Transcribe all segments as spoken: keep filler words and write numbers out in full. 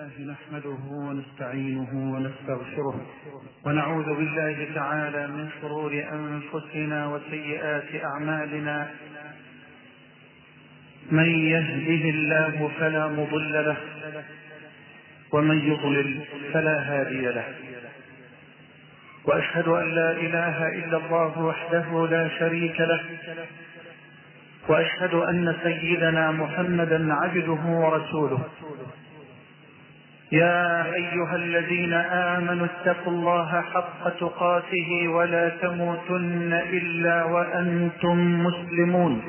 الله نحمده ونستعينه ونستغفره ونعوذ بالله تعالى من شرور أنفسنا وسيئات أعمالنا. من يهده الله فلا مضل له ومن يضلل فلا هادي له، وأشهد أن لا إله إلا الله وحده لا شريك له، وأشهد أن سيدنا محمدا عبده ورسوله. يا أيها الذين آمنوا اتقوا الله حق تقاته ولا تموتن إلا وأنتم مسلمون.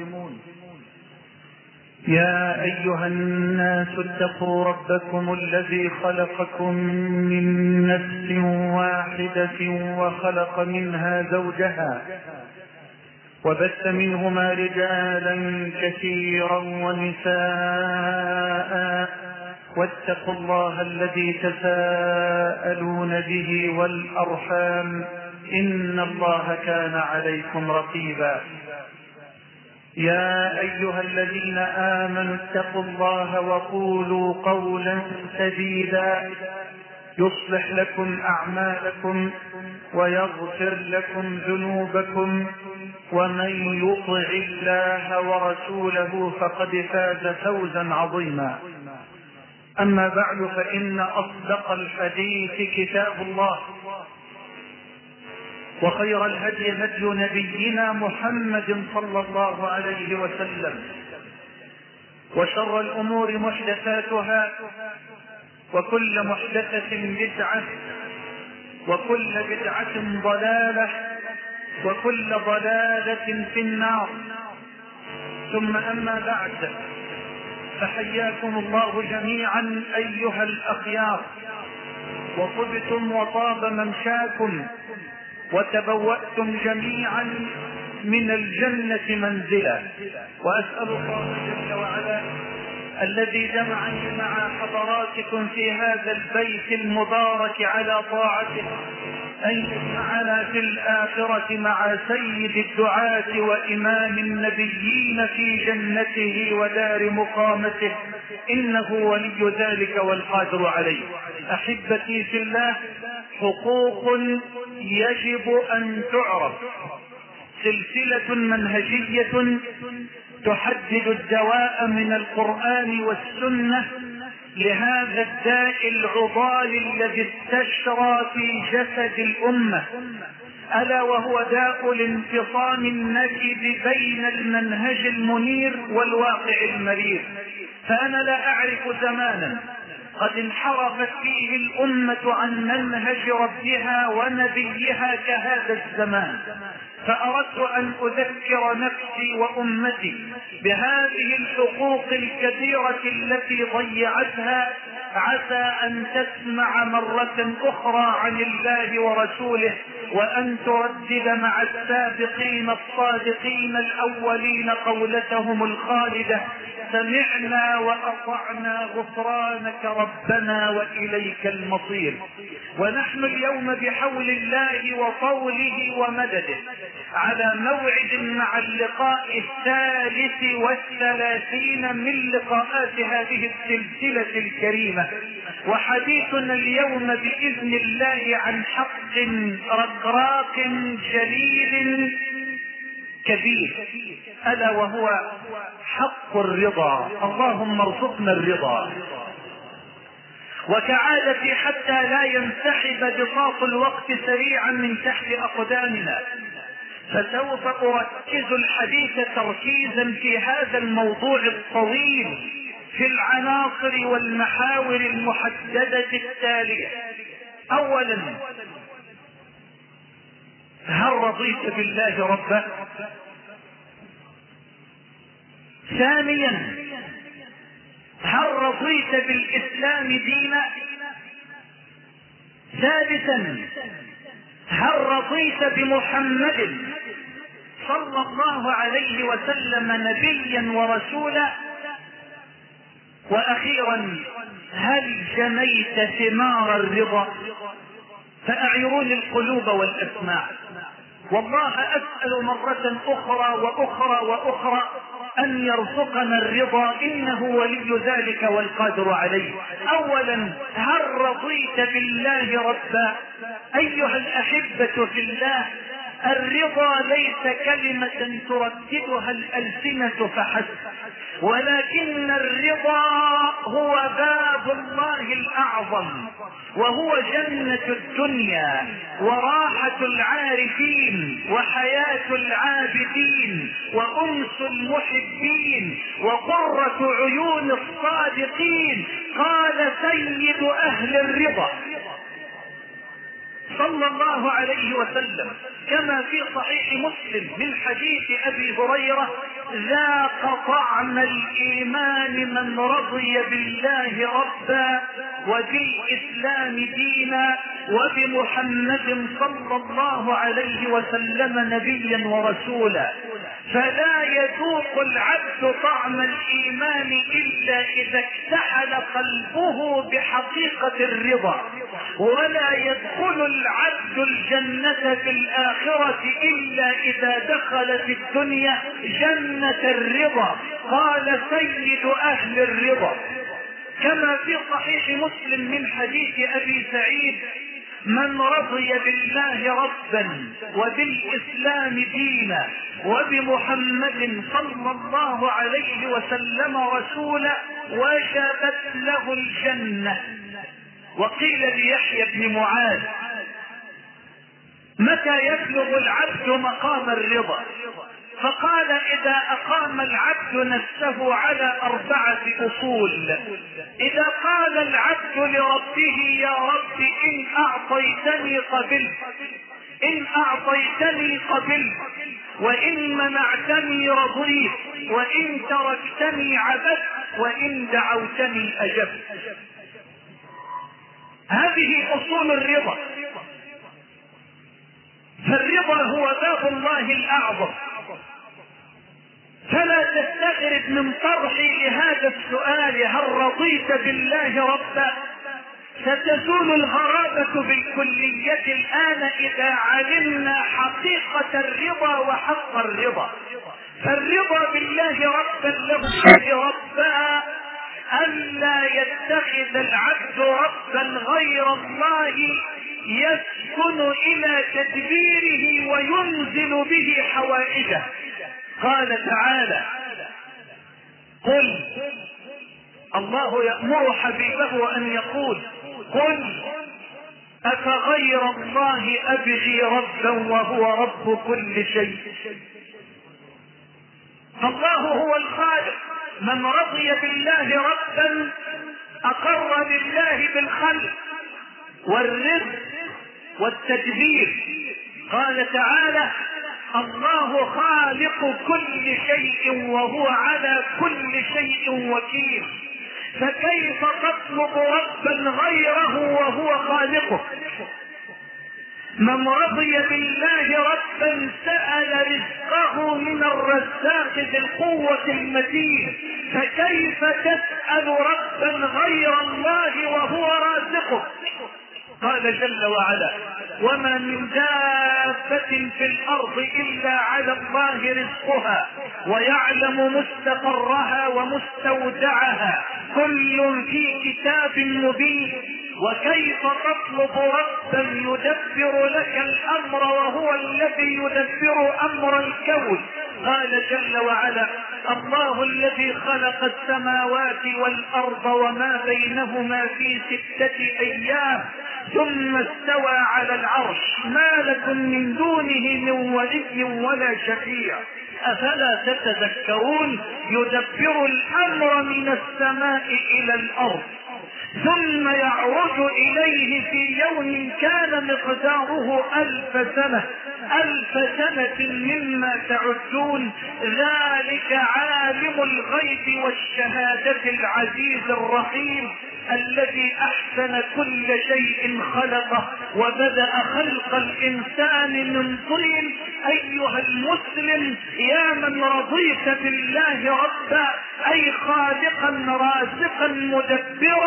يا أيها الناس اتقوا ربكم الذي خلقكم من نفس واحدة وخلق منها زوجها وبث منهما رجالا كثيرا ونساء، واتقوا الله الذي تساءلون به والأرحام إن الله كان عليكم رقيبا. يا أيها الذين آمنوا اتقوا الله وقولوا قولا سديدا يصلح لكم أعمالكم ويغفر لكم ذنوبكم، ومن يطع الله ورسوله فقد فاز فوزا عظيما. أما بعد، فإن أصدق الحديث كتاب الله، وخير الهدي هدي نبينا محمد صلى الله عليه وسلم، وشر الأمور محدثاتها، وكل محدثة بدعة، وكل بدعة ضلالة، وكل ضلالة في النار. ثم أما بعد، فحياكم الله جميعا أيها الأخيار، وطبتم وطاب ممشاكم، وتبوأتم جميعا من الجنة منزلا. وأسأل الله جل وعلا الذي جمعني مع حضراتكم في هذا البيت المبارك على طاعته أن يجمعنا في الآخرة مع سيد الدعاة وإمام النبيين في جنته ودار مقامته، إنه ولي ذلك والقادر عليه. أحبتي في الله، حقوق يجب أن تعرف، سلسلة منهجية تحدد الدواء من القرآن والسنة لهذا الداء العضال الذي استشرى في جسد الأمة، ألا وهو داء الانفصام النكد بين المنهج المنير والواقع المرير. فأنا لا أعرف زمانا قد انحرفت فيه الأمة عن منهج ربها ونبيها كهذا الزمان، فأردت أن أذكر نفسي وأمتي بهذه الحقوق الكثيرة التي ضيعتها، عسى أن تسمع مرة أخرى عن الله ورسوله، وأن تردد مع السابقين الصادقين الأولين قولتهم الخالدة: سمعنا وأطعنا غفرانك ربنا وإليك المصير. ونحن اليوم بحول الله وطوله ومدده على موعد مع اللقاء الثالث والثلاثين من لقاءات هذه السلسلة الكريمة، وحديثنا اليوم بإذن الله عن حق رقراق جليل كبير، ألا وهو حق الرضا. اللهم ارزقنا الرضا. وكعادتي حتى لا ينسحب بساط الوقت سريعا من تحت أقدامنا، فسوف أركز الحديث تركيزا في هذا الموضوع الطويل في العناصر والمحاور المحددة التالية. أولا، هل رضيت بالله ربا؟ ثانيا، هل رضيت بالإسلام دينا؟ ثالثا، هل رضيت بمحمد صلى الله عليه وسلم نبيا ورسولا؟ وأخيرا، هل جنيت ثمار الرضا؟ فأعيروني القلوب والأسماع. والله أسأل مرة أخرى وأخرى وأخرى أن يرزقنا الرضا إنه ولي ذلك والقادر عليه. أولا، هل رضيت بالله ربا؟ أيها الأحبة في الله، الرضا ليس كلمة ترددها الألسنة فحسب، ولكن الرضا هو باب الله الأعظم، وهو جنة الدنيا وراحة العارفين وحياة العابدين وأنس المحبين وقرة عيون الصادقين. قال سيد أهل الرضا صلى الله عليه وسلم كما في صحيح مسلم من حديث أبي هريرة: ذاق طعم الإيمان من رضي بالله ربا وبالإسلام دينا وبمحمد صلى الله عليه وسلم نبيا ورسولا. فلا يذوق العبد طعم الإيمان إلا إذا اكتحل قلبه بحقيقة الرضا، ولا يدخل العبد الجنة في الآخرة إلا إذا دخل في الدنيا جنة الرضا. قال سيد أهل الرضا كما في صحيح مسلم من حديث أبي سعيد: من رضي بالله ربا وبالإسلام دينا وبمحمد صلى الله عليه وسلم رسولا وجبت له الجنة. وقيل ليحيى بن معاذ: متى يبلغ العبد مقام الرضا؟ فقال: إذا أقام العبد نفسه على أربعة أصول. إذا قال العبد لربه: يا رب إن أعطيتني قبلت، إن أعطيتني قبلت، وإن منعتني رضيت، وإن تركتني عبدت، وإن دعوتني أجبت. هذه أصول الرضا. فالرضا هو باب الله الأعظم. فلا تستغرب من طرحي لهذا السؤال: هل رضيت بالله ربا؟ ستزول الغرابة بالكلية الآن إذا علمنا حقيقة الرضا وحق الرضا. فالرضا بالله ربا له ربا ألا يتخذ العبد ربا غير الله يسكن إلى تدبيره وينزل به حوائجه. قال تعالى: قل، الله يأمر حبيبه أن يقول: قل أفغير الله أبغي ربا وهو رب كل شيء. فالله هو الخالق. من رضي بالله ربا أقر بالله بالخلق والرزق والتدبير. قال تعالى: الله خالق كل شيء وهو على كل شيء وكيل. فكيف تطلب ربا غيره وهو خالقه؟ من رضي بالله ربا سأل رزقه من الرزاق ذي القوة المتين. فكيف تسأل ربا غير الله وهو رازقه؟ قال جل وعلا: وما من دابة في الأرض إلا على الله رزقها ويعلم مستقرها ومستودعها كل في كتاب مبين. وكيف تطلب ربا يدبر لك الأمر وهو الذي يدبر أمر الكون؟ قال جل وعلا: الله الذي خلق السماوات والأرض وما بينهما في ستة أيام ثم استوى على العرش ما لكم من دونه من ولي ولا شفيع أفلا تتذكرون؟ يدبر الأمر من السماء إلى الأرض ثم يعرج إليه في يوم كان مقداره ألف سنة ألف سنة مما تعدون. ذلك عالم الغيب والشهادة العزيز الرحيم الذي أحسن كل شيء خلقه وبدأ خلق الإنسان من طين. أيها المسلم، يا من رضيت بالله ربا أي خالقا رازقا مدبرا،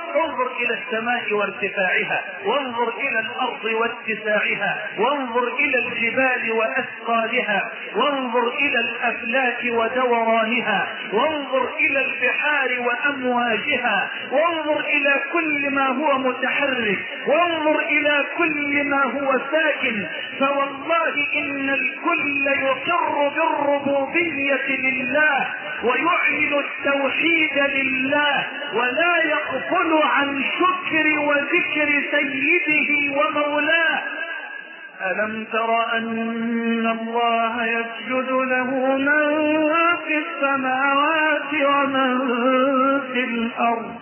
انظر الى السماء وارتفاعها، وانظر الى الارض واتساعها، وانظر الى الجبال واثقالها، وانظر الى الافلاك ودورانها، وانظر الى البحار وامواجها، وانظر الى كل ما هو متحرك، وانظر الى كل ما هو ساكن. فوالله ان الكل يقر بالربوبية لله ويعلن التوحيد لله، ولا يغفل عن شكر وذكر سيده ومولاه. ألم تر أن الله يسجد له من في السماوات ومن في الأرض؟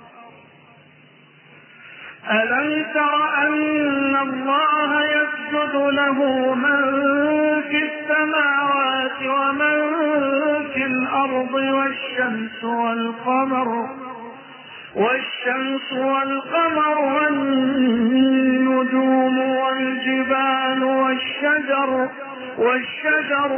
ألم تر أن الله يسجد له من في السماوات ومن في الأرض والشمس والقمر والشمس والقمر والنجوم والجبال والشجر والشجر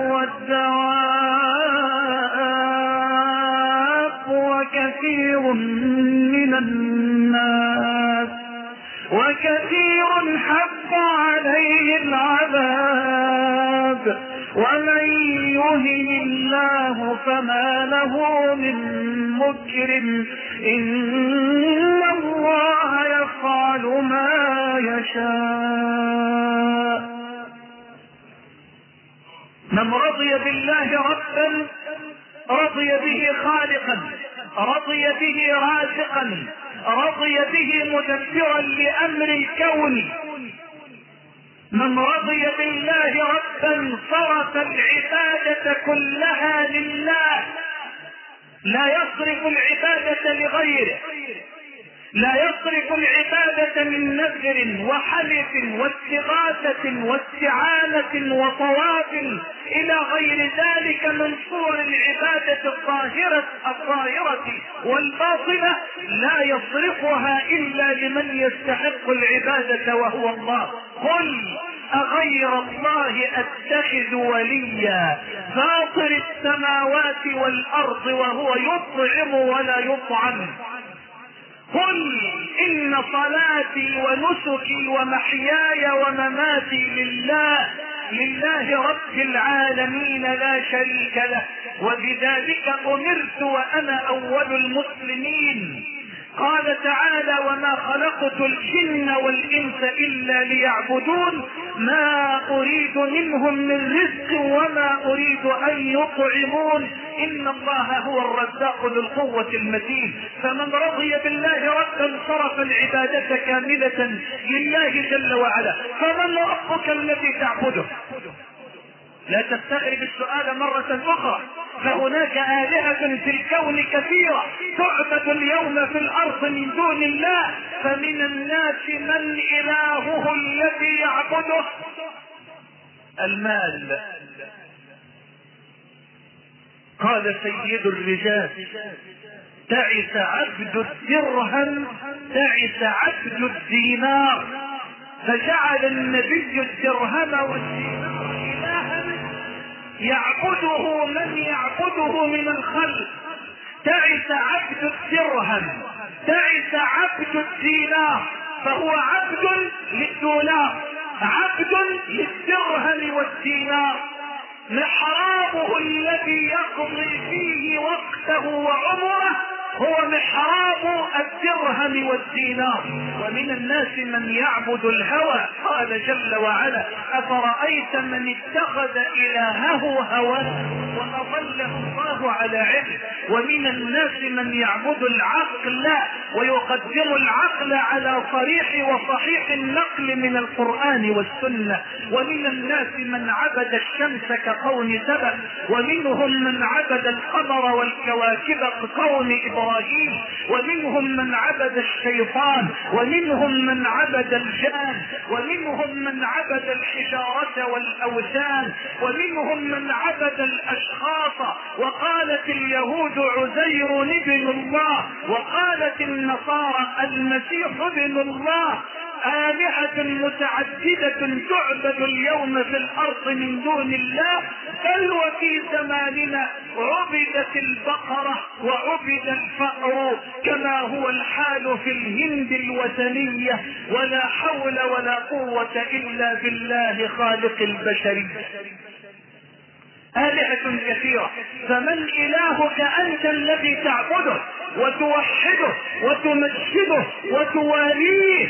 والدواب وكثير من الناس وكثير حق عليه العذاب ومن يهن الله فما له من مكرم إن الله يفعل ما يشاء. من رضي بالله ربا رضي به خالقا، رضي به رازقا، رضي به مدبرا لأمر الكون. من رضي بالله ربا صرف العبادة كلها لله، لا يصرف العبادة لغيره، لا يصرف العبادة من نذر وحلف واستغاثة واستعانة وطواف إلى غير ذلك من صور العبادة الظاهرة الظاهرة والباطنة، لا يصرفها إلا لمن يستحق العبادة وهو الله. قل أغير الله أتخذ وليا فاطر السماوات والأرض وهو يطعم ولا يطعم. قل إن صلاتي ونسكي ومحياي ومماتي لله لله رب العالمين لا شريك له وبذلك أمرت وأنا أول المسلمين. قال تعالى وما خلقت الجن والإنس إلا ليعبدون ما أريد منهم من رزق وما أريد أن يطعمون إن الله هو الرزاق ذو القوة المتين. فمن رضي بالله ربا صرف العبادة كاملة لله جل وعلا. فمن ربك الذي تعبده؟ لا تستغرب السؤال مرة أخرى، فهناك آلهة في الكون كثيرة تعبد اليوم في الأرض من دون الله. فمن الناس من إلهه الذي يعبده المال. قال سيد الرجال تعس عبد الدرهم تعس عبد الدينار، فجعل النبي الدرهم والدينار إلها يعبده من يعبده من الخلق. تعس عبد الدرهم تعس عبد الدينار، فهو عبد للدولار عبد للدرهم والدينار. محرابه الذي يقضي فيه وقته وعمره هو محراب الدرهم والدينار. ومن الناس من يعبد الهوى. قال جل وعلا أفرأيت من اتخذ إلهه هواه وأضله الله على علم. ومن الناس من يعبد العقل ويقدم العقل على صريح وصحيح النقل من القرآن والسنة. ومن الناس من عبد الشمس كقوم سبأ، ومنهم من عبد القمر والكواكب كقوم إبراهيم، ومنهم من عبد الشيطان، ومنهم من عبد الجان، ومنهم من عبد الحجارة والأوثان، ومنهم من عبد الأشخاص. وقالت اليهود عزير ابن الله، وقالت النصارى المسيح ابن الله. آلهة متعددة تعبد اليوم في الأرض من دون الله، بل وفي زماننا عبدت البقرة وعبد الفأر كما هو الحال في الهند الوثنية. ولا حول ولا قوة إلا بالله خالق البشرية. آلهة كثيرة، فمن إلهك أنت الذي تعبده وتوحده وتمجده وتواليه؟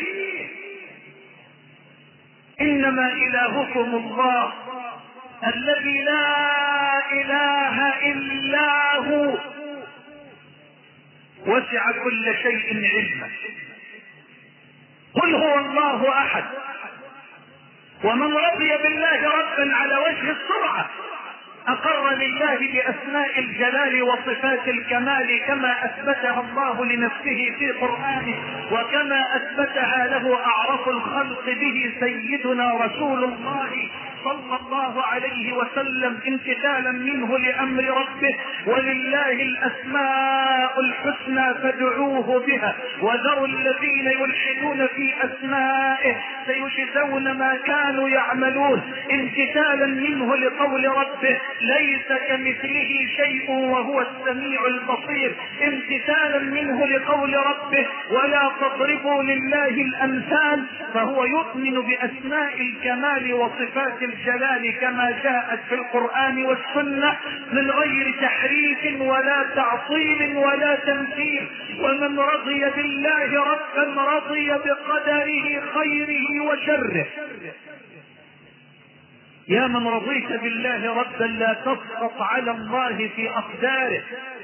إنما إلهكم الله الذي لا إله إلا هو، وسع كل شيء علما. قل هو الله أحد. ومن رضي بالله ربا على وجه السرعة أقر لله بأسماء الجلال وصفات الكمال كما أثبتها الله لنفسه في قرآنه، وكما أثبتها له أعرف الخلق به سيدنا رسول الله صلى الله عليه وسلم امتثالا منه لأمر ربه. ولله الأسماء الحسنى فادعوه بها وذروا الذين يلحدون في أسمائه سيجزون ما كانوا يعملون، امتثالا منه لقول ربه ليس كمثله شيء وهو السميع البصير، امتثالا منه لقول ربه ولا تضربوا لله الأمثال، فهو يؤمن بأسماء الكمال وصفات الجلال كما جاءت في القرآن والسنة من غير تحريف ولا تعطيل ولا تمثيل. ومن رضي بالله ربا رضي بقدره خيره وشره. يا من رضيت بالله ربا لا تسقط على الله في أقداره،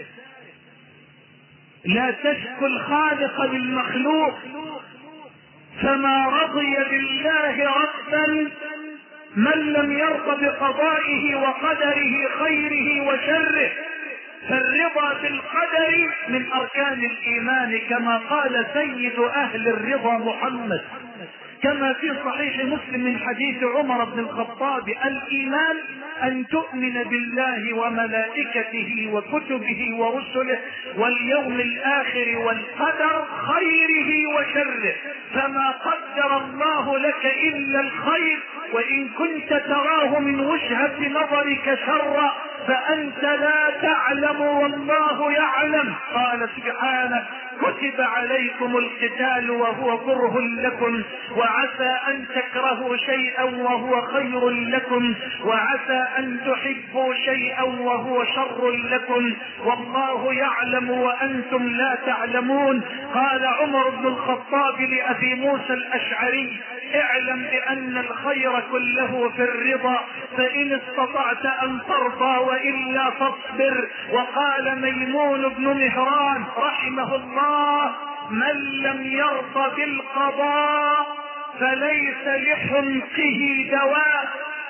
لا تشكو الخالق بالمخلوق، فما رضي بالله ربا من لم يرض بقضائه وقدره خيره وشره. فالرضا بالقدر من أركان الإيمان كما قال سيد أهل الرضا محمد، كما في صحيح مسلم من حديث عمر بن الخطاب: الإيمان أن تؤمن بالله وملائكته وكتبه ورسله واليوم الآخر والقدر خيره وشره. فما قدر الله لك إلا الخير، وإن كنت تراه من وجهة نظرك شرا فأنت لا تعلم والله يعلم. قال سبحانه: كتب عليكم القتال وهو كره لكم، وعسى أن تكرهوا شيئا وهو خير لكم، وعسى أن تحبوا شيئا وهو شر لكم، والله يعلم وأنتم لا تعلمون. قال عمر بن الخطاب لأبي موسى الأشعري: اعلم بأن الخير كله في الرضا، فإن استطعت أن ترضى وإلا فاصبر. وقال ميمون بن مهران رحمه الله: من لم يرضى بالقضاء فليس لحمقه دواء.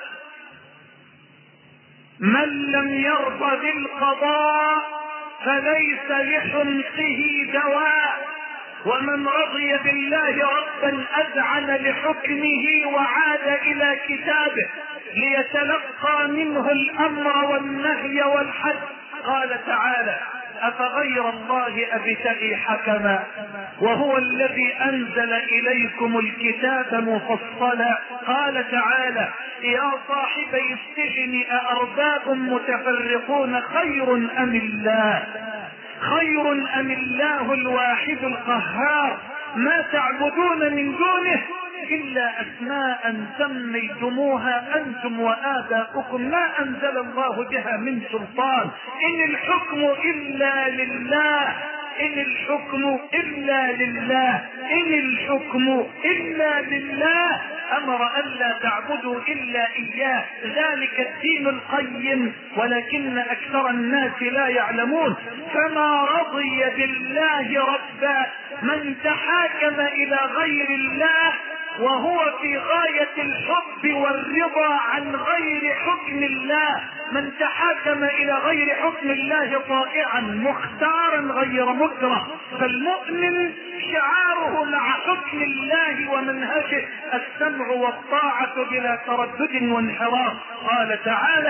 من لم يرضى بالقضاء فليس لحمقه دواء. ومن رضي بالله ربا أذعن لحكمه وعاد إلى كتابه ليتلقى منه الأمر والنهي والحد. قال تعالى: أفغير الله أبتغي حكما وهو الذي أنزل إليكم الكتاب مفصلا. قال تعالى: يا صاحبي السجن أأرباب متفرقون خير أم الله خير أم الله الواحد القهار ما تعبدون من دونه إلا أسماء سميتموها أنتم وآباؤكم ما أنزل الله بها من سلطان إن الحكم إلا لله إن الحكم إلا لله إن الحكم إلا لله أمر ألا تعبدوا إلا إياه ذلك الدين القيم ولكن أكثر الناس لا يعلمون. فما رضي بالله ربا من تحاكم إلى غير الله وهو في غاية الحب والرضا عن غير حكم الله. من تحاكم إلى غير حكم الله طائعا مختارا غير مكره. فالمؤمن شعاره مع حكم الله ومنهجه السمع والطاعة بلا تردد وانحراف. قال تعالى: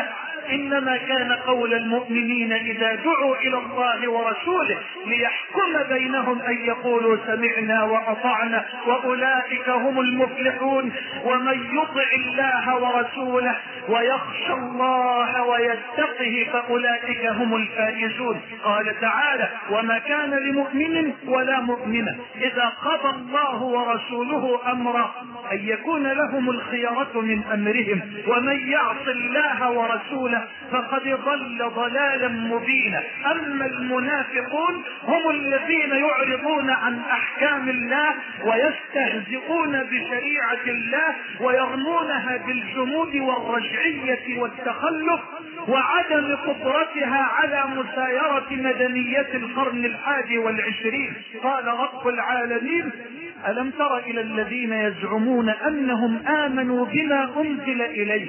إنما كان قول المؤمنين إذا دعوا إلى الله ورسوله ليحكم بينهم أن يقولوا سمعنا وأطعنا وأولئك هم المفلحون. ومن يطع الله ورسوله ويخشى الله ويتقه فأولئك هم الفائزون. قال تعالى وما كان لمؤمن ولا مؤمنة إذا قضى الله ورسوله أمرا أن يكون لهم الخيرة من أمرهم ومن يعص الله ورسوله فقد ضل ضلالا مبينا. أما المنافقون هم الذين يعرضون عن أحكام الله ويستهزئون بشريعة الله ويرمونها بالجمود والرجعية والتخلف وعدم قدرتها على مسايرة مدنية القرن الحادي والعشرين. قال رب العالمين ألم تر إلى الذين يزعمون أنهم آمنوا بما أنزل إليك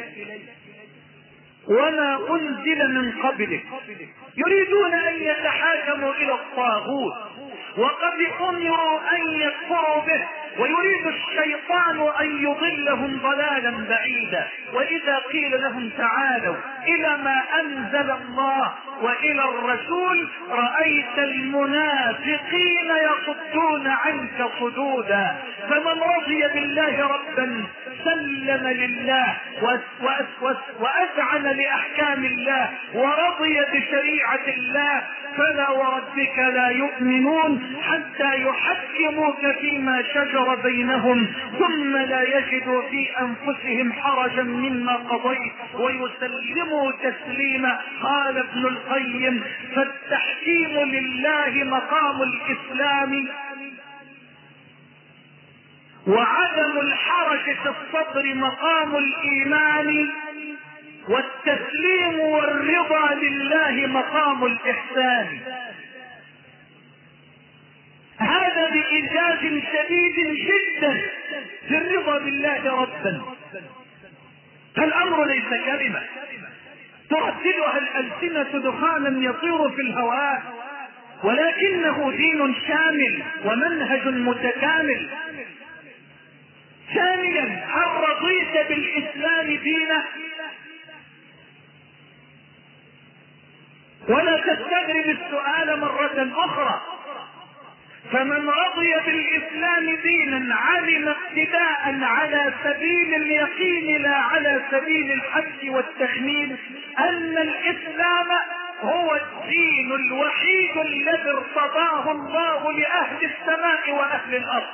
وما أنزل من قبلك يريدون أن يتحاكموا إلى الطاغوت وقد أمروا أن يكفروا به ويريد الشيطان أن يضلهم ضلالا بعيدا. وإذا قيل لهم تعالوا إلى ما أنزل الله وإلى الرسول رأيت المنافقين يصدون عنك صدودا. فمن رضي بالله ربا سلم لله وأذعن لأحكام الله ورضي بشريعة الله فلا وربك لا يؤمنون حتى يحكموك فيما شجر بينهم ثم لا يجدوا في أنفسهم حرجا مما قضيت ويسلموا تسليما. قال ابن القيم فالتحكيم لله مقام الإسلام وعدم الحرج في الصدر مقام الإيمان والتسليم والرضا لله مقام الإحسان. هذا بإيجاز شديد جدا في الرضا بالله ربا. فالأمر ليس كلمة ترددها الألسنة دخانا يطير في الهواء ولكنه دين شامل ومنهج متكامل. ثانيا هل رضيت بالإسلام دينا؟ ولا تستغرب السؤال مرة أخرى. فمن رضي بالإسلام دينا علم ابتداء على سبيل اليقين لا على سبيل الحج والتخمين أن الإسلام هو الدين الوحيد الذي ارتضاه الله لأهل السماء وأهل الأرض.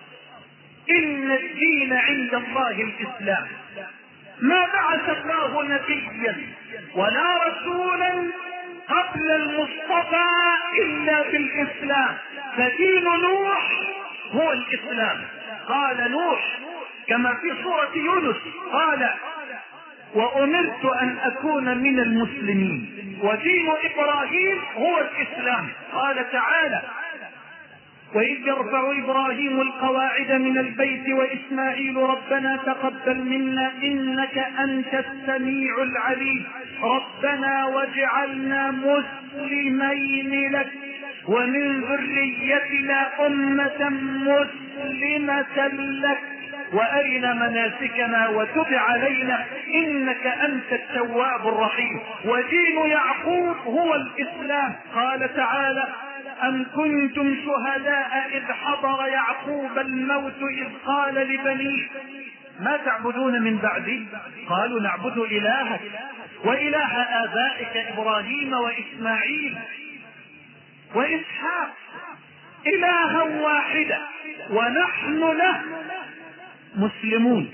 إن الدين عند الله الإسلام. ما بعث الله نبيا ولا رسولا قبل المصطفى إلا بالإسلام. فدين نوح هو الإسلام. قال نوح كما في سورة يونس قال وأمرت أن أكون من المسلمين. ودين إبراهيم هو الإسلام. قال تعالى وإذ يرفع إبراهيم القواعد من البيت وإسماعيل ربنا تقبل منا إنك أنت السميع العليم ربنا واجعلنا مسلمين لك ومن ذريتنا أمة مسلمة لك وأرنا مناسكنا وتب علينا إنك أنت التواب الرحيم. ودين يعقوب هو الإسلام. قال تعالى أم كنتم شهداء إذ حضر يعقوب الموت إذ قال لبنيه ما تعبدون من بعدي قالوا نعبد إلهك وإله آبائك إبراهيم وإسماعيل وإسحاق إلها واحدا ونحن له مسلمون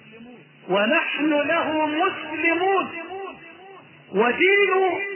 ونحن له مسلمون. ودين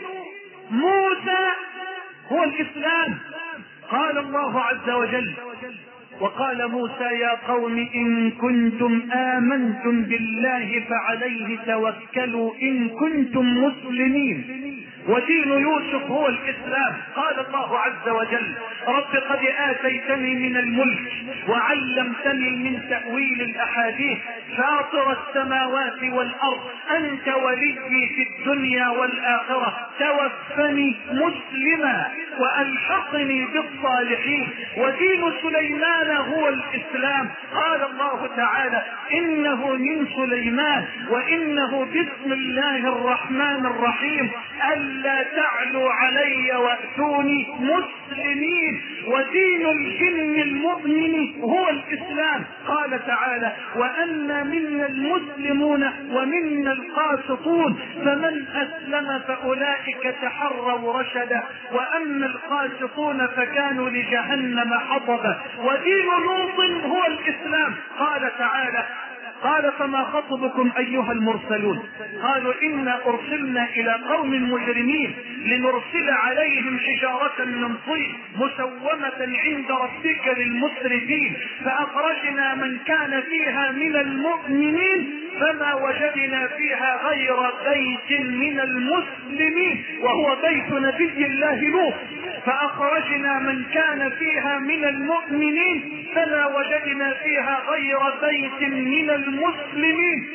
موسى هو الإسلام. قال الله عز وجل وقال موسى يا قوم إن كنتم آمنتم بالله فعليه توكلوا إن كنتم مسلمين. ودين يوسف هو الإسلام. قال الله عز وجل رب قد آتيتني من الملك وعلمتني من تأويل الأحاديث فاطر السماوات والأرض أنت ولي في الدنيا والآخرة توفني مسلما وألحقني بالصالحين. ودين سليمان هو الإسلام. قال الله تعالى إنه من سليمان وإنه بسم الله الرحمن الرحيم ألا تعلوا علي وأتوني مسلمين. ودين الجن المؤمن هو الإسلام. قال تعالى وأن منا المسلمون ومنا القاسطون فمن أسلم فأولئك تحروا رشدا وأما القاسطون فكانوا لجهنم حطبا. ودين لوط هو الإسلام. قال تعالى قال فما خطبكم أيها المرسلون قالوا إنا أرسلنا إلى قوم مجرمين لنرسل عليهم حجارة من طين مسومة عند ربك للمسرفين فأخرجنا من كان فيها من المؤمنين فما وجدنا فيها غير بيت من المسلمين وهو بيت نبي الله لوط. فأخرجنا من كان فيها من المؤمنين فما وجدنا فيها غير بيت من المسلمين.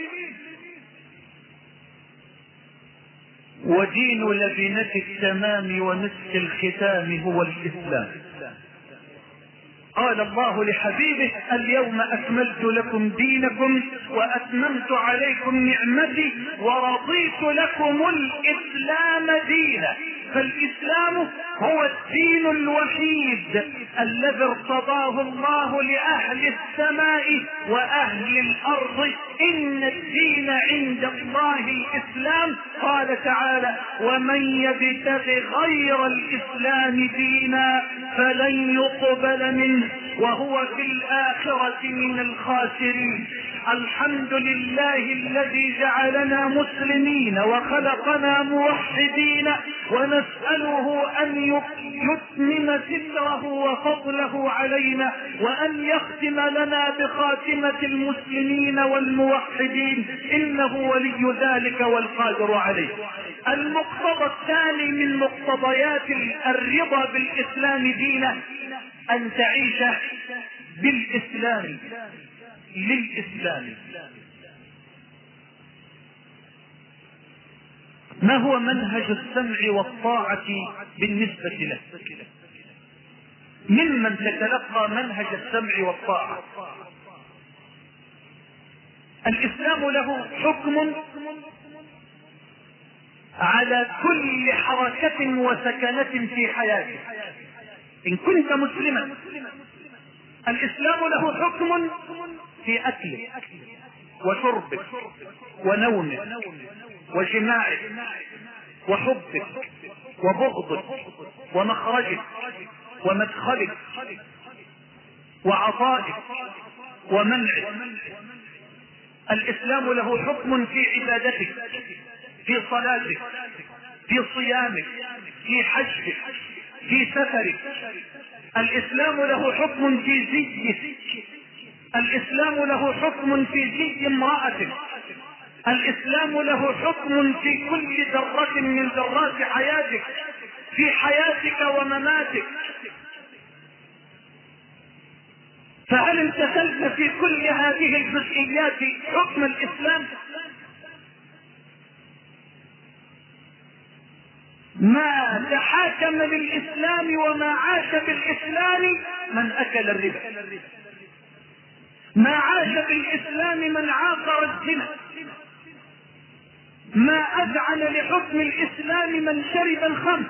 ودين لبنة التمام ومسك الختام هو الإسلام. قال الله لحبيبه اليوم أكملت لكم دينكم وأتممت عليكم نعمتي ورضيت لكم الإسلام دينا. فالإسلام هو الدين الوحيد الذي ارتضاه الله لأهل السماء وأهل الأرض. إن الدين عند الله الإسلام. قال تعالى ومن يبتغ غير الإسلام دينا فلن يقبل منه وهو في الآخرة من الخاسرين. الحمد لله الذي جعلنا مسلمين وخلقنا موحدين ونسأله أن يتمم ستره وفضله علينا وأن يختم لنا بخاتمة المسلمين والموحدين إنه ولي ذلك والقادر عليه. المقتضى الثاني من مقتضيات الرضا بالإسلام دينا أن تعيش بالإسلام للإسلام. ما هو منهج السمع والطاعة بالنسبة له؟ ممن تتلقى منهج السمع والطاعة؟ الإسلام له حكم على كل حركة وسكنة في حياتك. إن كنت مسلما الإسلام له حكم في أكلك وشربك ونومك وجماعك وحبك وبغضك ومخرجك ومدخلك وعطائك ومنعك. الإسلام له حكم في عبادتك في صلاتك في صيامك في حجك في سفرك. الإسلام له حكم في زيك. الإسلام له حكم في زي امرأتك. الإسلام له حكم في كل ذرة من ذرات حياتك في حياتك ومماتك. فهل امتثلت في كل هذه الجزئيات حكم الإسلام؟ ما تحاكم للإسلام وما عاش بالإسلام من أكل الربا. ما عاش بالإسلام من عاقر الزنا. ما أذعن لحكم الإسلام من شرب الخمر.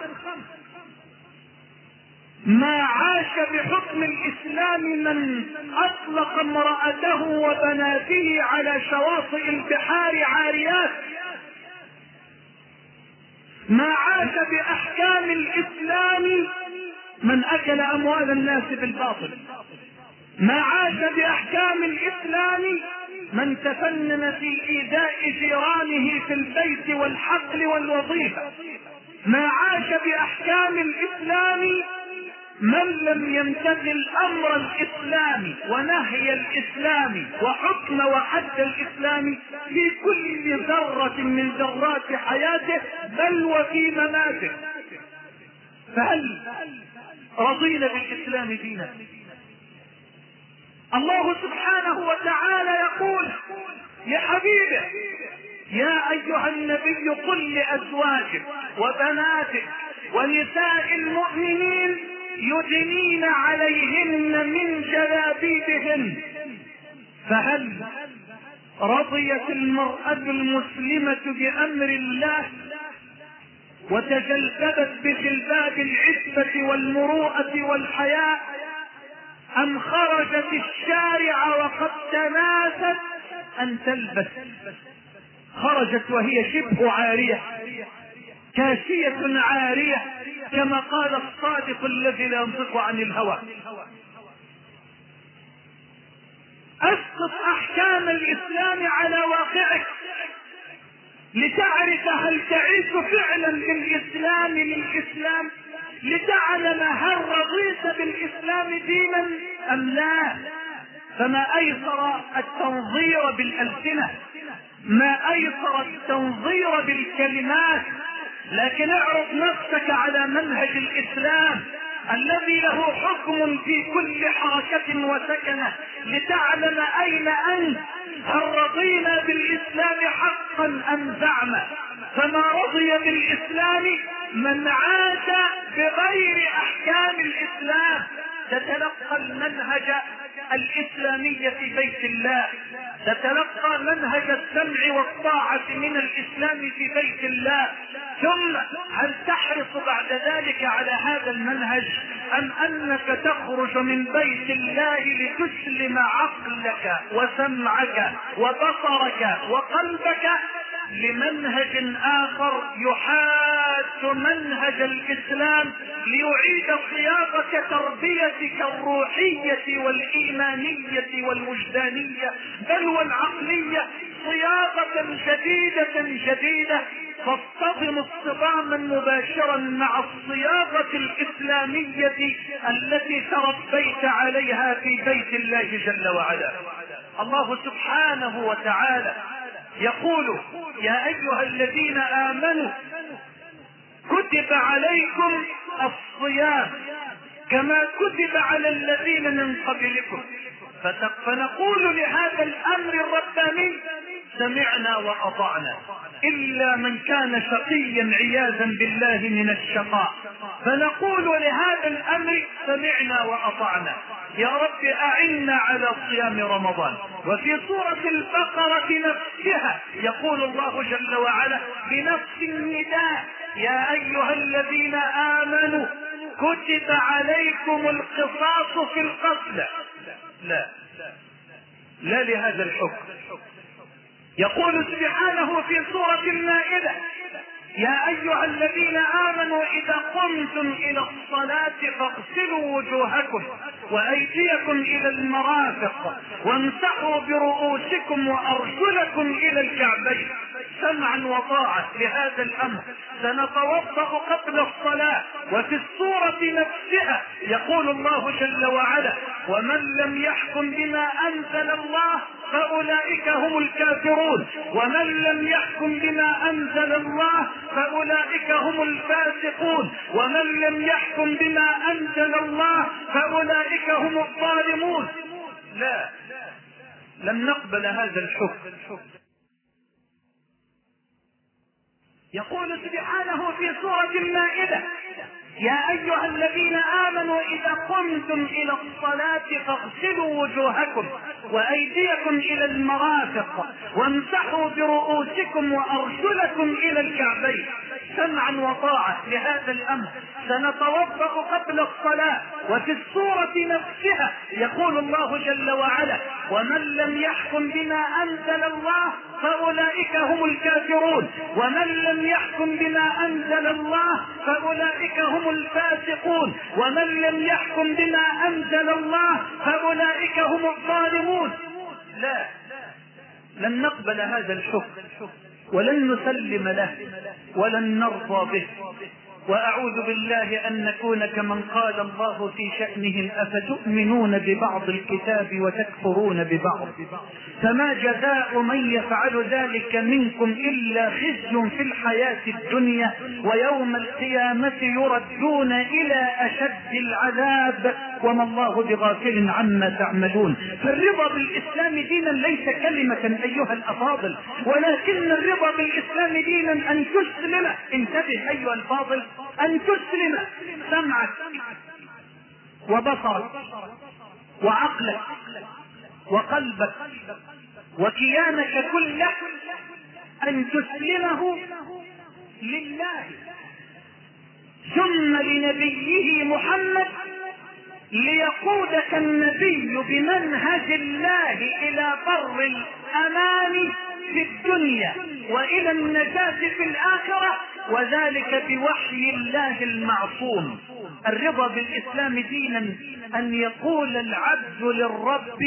ما عاش بحكم الإسلام من أطلق امرأته وبناته على شواطئ البحار عاريات. ما عاش بأحكام الإسلام من أكل أموال الناس بالباطل. ما عاش بأحكام الإسلام من تفنن في إيذاء جيرانه في البيت والحقل والوظيفة. ما عاش بأحكام الإسلام من لم يمتثل أمر الإسلام ونهي الإسلام وحكم وحد الإسلام في كل ذرة من ذرات حياته بل وفي مماته. فهل رضينا بالإسلام دينا؟ الله سبحانه وتعالى يقول لحبيبه يا أيها النبي قل لأزواجك وبناتك ونساء المؤمنين يدنين عليهن من جلابيبهن. فهل رضيت المرأة المسلمة بأمر الله وتجلبت بجلباب العفة والمروءة والحياء، أم خرجت الشارع وقد تناست أن تلبس؟ خرجت وهي شبه عارية، كاسية عارية، كما قال الصادق الذي لا ينطق عن الهوى. اسقط احكام الاسلام على واقعك لتعرف هل تعيش فعلا بالاسلام للاسلام، لتعلم هل رضيت بالاسلام دينا ام لا. فما ايسر التنظير بالالسنه، ما ايسر التنظير بالكلمات، لكن اعرض نفسك على منهج الاسلام الذي له حكم في كل حركة وسكنة، لتعلم اين انت، هل رضينا بالاسلام حقا ام زعما. فما رضي بالاسلام من عاش بغير احكام الاسلام. تتلقى المنهج الاسلامي في بيت الله، تتلقى منهج السمع والطاعة من الاسلام في بيت الله، ثم هل تحرص بعد ذلك على هذا المنهج ام انك تخرج من بيت الله لتسلم عقلك وسمعك وبصرك وقلبك لمنهج اخر يحاد منهج الاسلام ليعيد صياغة تربيتك الروحية والايمانية والوجدانية بل والعقلية صياغة جديدة جديدة، فاصطدم اصطداما مباشرا مع الصياغة الاسلامية التي تربيت عليها في بيت الله جل وعلا. الله سبحانه وتعالى يقول: يا ايها الذين امنوا كتب عليكم الصيام كما كتب على الذين من قبلكم. فنقول لهذا الامر الرباني: سمعنا واطعنا، الا من كان شقيا عياذا بالله من الشقاء، فنقول لهذا الامر: سمعنا واطعنا، يا رب اعنا على صيام رمضان. وفي سورة البقرة نفسها يقول الله جل وعلا بنفس النداء: يا ايها الذين امنوا كتب عليكم القصاص في القتلى. لا لا لهذا الحكم. يقول سبحانه في سورة المائدة: يا ايها الذين امنوا اذا قمتم الى الصلاة فاغسلوا وجوهكم وايديكم الى المرافق وامسحوا برؤوسكم وارجلكم الى الكعبين. سمعا وطاعة لهذا الامر. سنتوضأ قبل الصلاة. وفي السورة نفسها يقول الله جل وعلا: ومن لم يحكم بما انزل الله فاولئك هم الكافرون، ومن لم يحكم بما انزل الله فاولئك هم الفاسقون، ومن لم يحكم بما انزل الله فاولئك هم الظالمون. لا، لن نقبل هذا الحكم. يقول سبحانه في سورة المائدة: يا ايها الذين امنوا اذا قمتم الى الصلاة فاغسلوا وجوهكم وايديكم الى المرافق وامسحوا برؤوسكم وارجلكم الى الكعبين. سمعا وطاعة لهذا الامر. سنتوضأ قبل الصلاة. وفي السورة نفسها يقول الله جل وعلا: ومن لم يحكم بما انزل الله فاولئك هم الكافرون، ومن لم يحكم بما انزل الله فاولئك هم الفاسقون، ومن لم يحكم بما انزل الله فاولئك هم الظالمون. لا، لن نقبل هذا الحكم ولن نسلم له ولن نرضى به. واعوذ بالله ان نكون كمن قال الله في شأنهم: افتؤمنون ببعض الكتاب وتكفرون ببعض، فما جزاء من يفعل ذلك منكم الا خزي في الحياة الدنيا ويوم القيامة يردون الى اشد العذاب وما الله بغافل عما تعملون. فالرضا بالاسلام دينا ليس كلمة ايها الافاضل، ولكن الرضا بالاسلام دينا ان تسلم. انتبه ايها الفاضل، أن تسلم سمعك وبصرك وعقلك وقلبك وكيانك كله، أن تسلمه لله ثم لنبيه محمد، ليقودك النبي بمنهج الله إلى بر الأمان في الدنيا وإلى النجاة في الآخرة، وذلك بوحي الله المعصوم. الرضا بالإسلام دينا أن يقول العبد للرب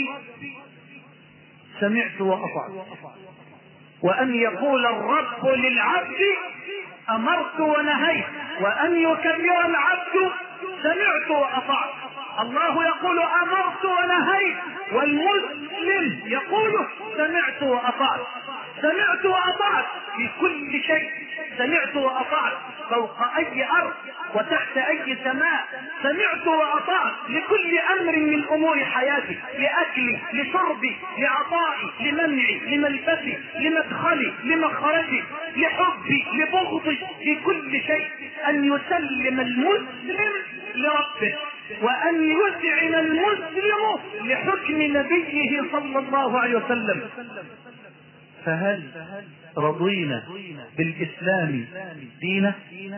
سمعت وأطعت، وأن يقول الرب للعبد أمرت ونهيت، وأن يكبر العبد سمعت وأطعت. الله يقول أمرت ونهيت، والمسلم يقول سمعت وأطعت. سمعت وأطعت في كل شيء، سمعت وأطعت فوق أي أرض وتحت أي سماء، سمعت وأطعت لكل أمر من أمور حياتي، لأكلي لشربي لعطائي لمنعي لملبسي لمدخلي لمخرجي لحبي لبغضي، في كل شيء أن يسلم المسلم لربه، وأن يذعن المسلم لحكم نبيه صلى الله عليه وسلم. فهل رضينا بالإسلام دينا؟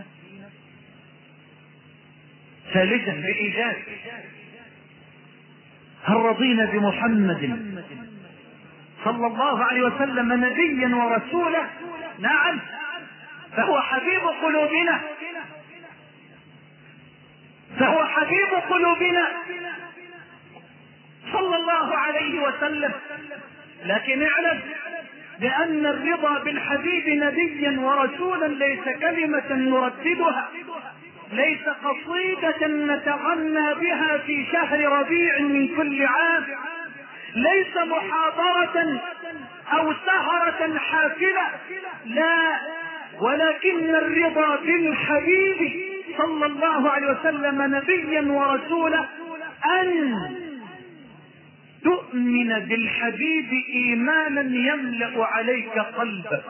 ثالثا بإيجاز، هل رضينا بمحمد صلى الله عليه وسلم نبيا ورسولا؟ نعم، فهو حبيب قلوبنا، فهو حبيب قلوبنا صلى الله عليه وسلم. لكن اعلم بأن الرضا بالحبيب نبيا ورسولا ليس كلمة نرددها، ليس قصيدة نتغنى بها في شهر ربيع من كل عام، ليس محاضرة أو سهرة حافلة، لا، ولكن الرضا بالحبيب صلى الله عليه وسلم نبيا ورسولا أن تؤمن بالحبيب إيمانا يملأ عليك قلبك،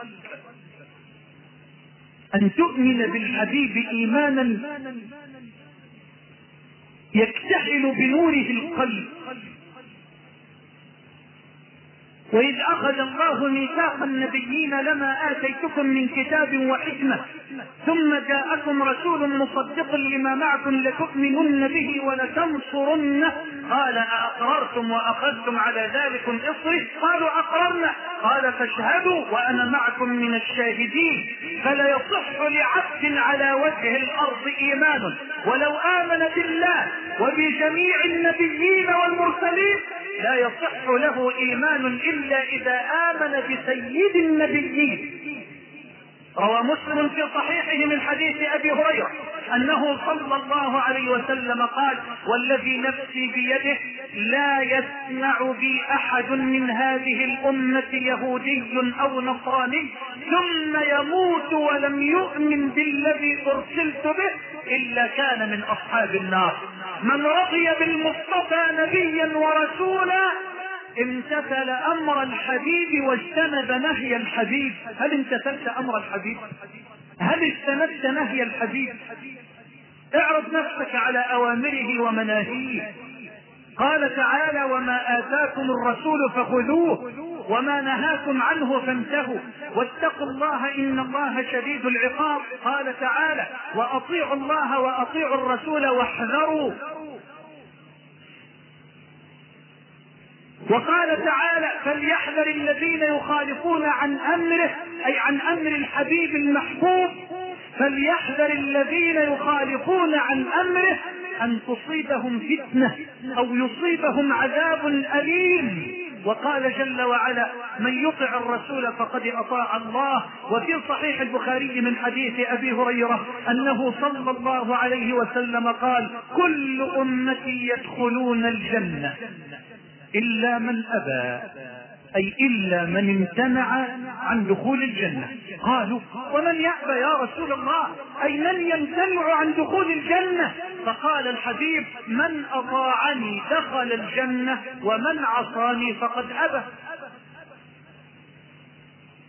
أن تؤمن بالحبيب إيمانا يكتحل بنوره القلب. وإذ أخذ الله ميثاق النبيين لما آتيتكم من كتاب وحكمة ثم جاءكم رسول مصدق لما معكم لتؤمنن به ولتنصرنه، قال أأقررتم وأخذتم على ذلكم إصري؟ قالوا أقررنا. قال فاشهدوا وأنا معكم من الشاهدين. فلا يصح لعبد على وجه الأرض إيمان ولو آمن بالله وبجميع النبيين والمرسلين، لا يصح له إيمان إلا إذا آمن بسيد النبيين. روى مسلم في صحيحه من حديث أبي هريرة أنه صلى الله عليه وسلم قال: والذي نفسي بيده لا يسمع بي أحد من هذه الأمة يهودي أو نصراني ثم يموت ولم يؤمن بالذي أرسلت به إلا كان من أصحاب النار. من رضي بالمصطفى نبيا ورسولا امتثل امر الحبيب واجتنب نهي الحبيب. هل امتثلت امر الحبيب؟ هل اجتنبت نهي الحبيب؟ اعرض نفسك على اوامره ومناهيه. قال تعالى: وما آتاكم الرسول فخذوه وما نهاكم عنه فانتهوا واتقوا الله إن الله شديد العقاب. قال تعالى: وأطيعوا الله وأطيعوا الرسول واحذروا. وقال تعالى: فليحذر الذين يخالفون عن أمره، أي عن أمر الحبيب المحبوب، فليحذر الذين يخالفون عن أمره أن تصيبهم فتنة أو يصيبهم عذاب أليم. وقال جل وعلا: من يطع الرسول فقد أطاع الله. وفي صحيح البخاري من حديث أبي هريرة أنه صلى الله عليه وسلم قال: كل أمتي يدخلون الجنة إلا من أبى، أي إلا من امتنع عن دخول الجنة. قالوا: ومن يأبى يا رسول الله؟ أي من يمتنع عن دخول الجنة؟ فقال الحبيب: من أطاعني دخل الجنة ومن عصاني فقد أبى.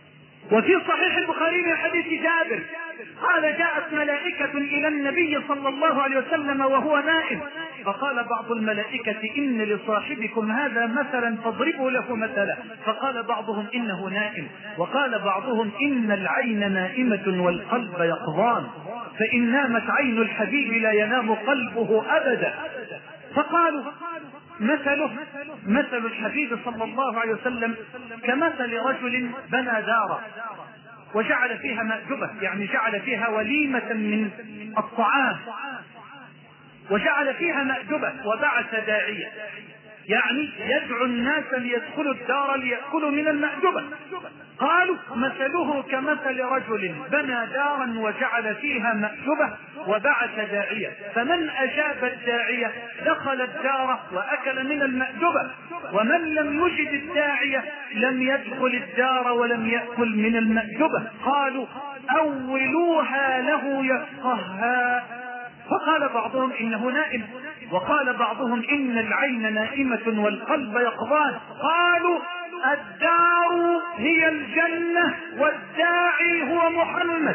وفي صحيح البخاري من حديث جابر قال جاءت ملائكة إلى النبي صلى الله عليه وسلم وهو نائم، فقال بعض الملائكة إن لصاحبكم هذا مثلا فاضربوا له مثلا، فقال بعضهم إنه نائم، وقال بعضهم إن العين نائمة والقلب يقظان، فإن نامت عين الحبيب لا ينام قلبه أبدا. فقالوا مثله مثل الحبيب صلى الله عليه وسلم كمثل رجل بنى دارا وجعل فيها مأدبة، يعني جعل فيها وليمة من الطعام، وجعل فيها مأدبة وبعث داعية، يعني يدعو الناس ليدخلوا الدار ليأكلوا من المأدبة. قالوا مثله كمثل رجل بنى دارا وجعل فيها مأدبة وبعث داعية، فمن أجاب الداعية دخل الدار وأكل من المأدبة، ومن لم يجد الداعية لم يدخل الدار ولم يأكل من المأدبة. قالوا أولوها له يفقهها. فقال بعضهم إنه نائم، وقال بعضهم إن العين نائمة والقلب يقظان. قالوا الدار هي الجنة والداعي هو محمد،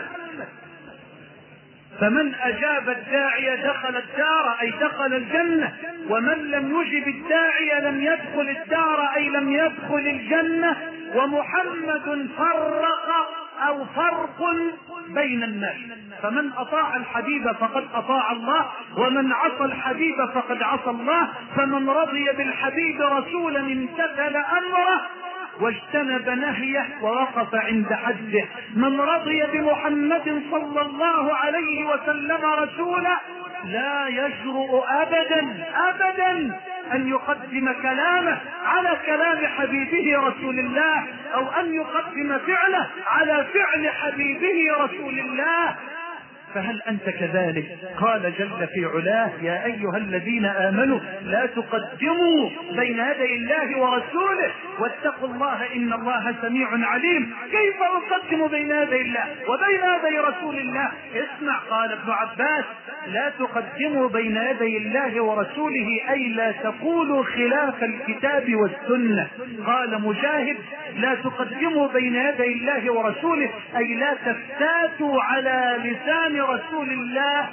فمن أجاب الداعي دخل الدار أي دخل الجنة، ومن لم يجب الداعي لم يدخل الدار أي لم يدخل الجنة. ومحمد فرق أو فرق بين الناس، فمن أطاع الحبيب فقد أطاع الله، ومن عصى الحبيب فقد عصى الله. فمن رضي بالحبيب رسولا امتثل أمره واجتنب نهيه ووقف عند حده. من رضي بمحمد صلى الله عليه وسلم رسولا لا يجرؤ أبدا أبدا أن يقدم كلامه على كلام حبيبه رسول الله، أو أن يقدم فعله على فعل حبيبه رسول الله. فهل أنت كذلك؟ قال جل في علاه يا أيها الذين آمنوا لا تقدموا بين يدي الله ورسوله واتقوا الله إن الله سميع عليم. كيف أقدم بين يدي الله وبين يدي رسول الله؟ اسمع، قال ابن عباس لا تقدموا بين يدي الله ورسوله أي لا تقولوا خلاف الكتاب والسنة. قال مجاهد لا تقدموا بين يدي الله ورسوله أي لا تفتاتوا على لسان رسول الله،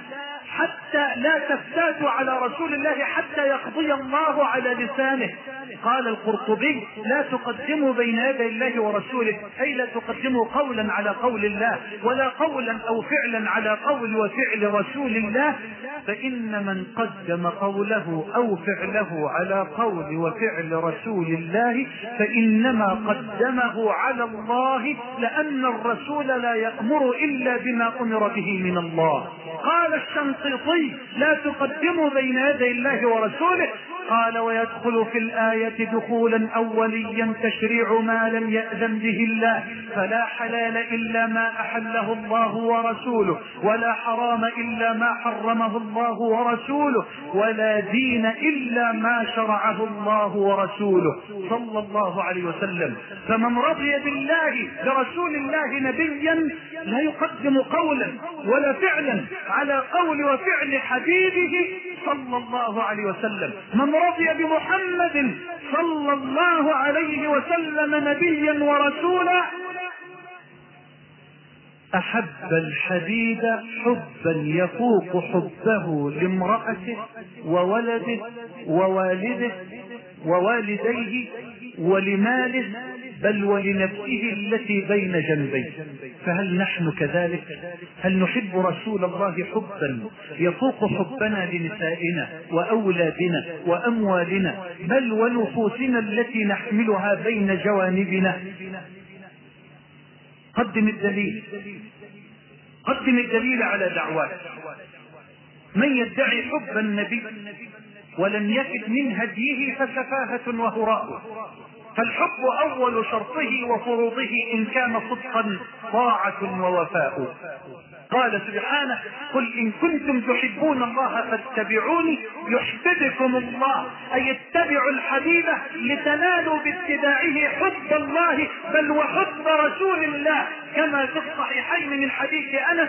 حتى لا تفتاتوا على رسول الله حتى يقضي الله على لسانه. قال القرطبي لا تقدموا بين يدي الله ورسوله أي لا تقدموا قولا على قول الله ولا قولا أو فعلا على قول وفعل رسول الله، فإن من قدم قوله أو فعله على قول وفعل رسول الله فإنما قدمه على الله، لأن الرسول لا يأمر إلا بما أمر به من الله. قال الشنقيطي لا تقدموا بين يدي الله ورسوله. قال ويدخل في الآية دخولا أوليا تشريع ما لم يأذن به الله، فلا حلال إلا ما أحله الله ورسوله، ولا حرام إلا ما حرمه الله ورسوله، ولا دين إلا ما شرعه الله ورسوله صلى الله عليه وسلم. فمن رضي بالله برسول الله نبيا لا يقدم قولا ولا فعلا على قول وفعل حبيبه صلى الله عليه وسلم. من رضي بمحمد صلى الله عليه وسلم نبيا ورسولا أحب الحبيب حبا يفوق حبه لامرأته وولده ووالده ووالديه ولماله بل ولنفسه التي بين جنبيه. فهل نحن كذلك؟ هل نحب رسول الله حبا يفوق حبنا لنسائنا وأولادنا وأموالنا بل ونفوسنا التي نحملها بين جوانبنا؟ قدم الدليل، قدم الدليل على دعواك. من يدعي حب النبي ولم يفد من هديه فسفاهة وهراء. فالحب أول شرطه وفروضه إن كان صدقا طاعة ووفاء. قال سبحانه قل إن كنتم تحبون الله فاتبعوني يحببكم الله، أي اتبعوا الحبيب لتنالوا باتباعه حب الله بل وحب رسول الله، كما في الصحيحين من حديث أنس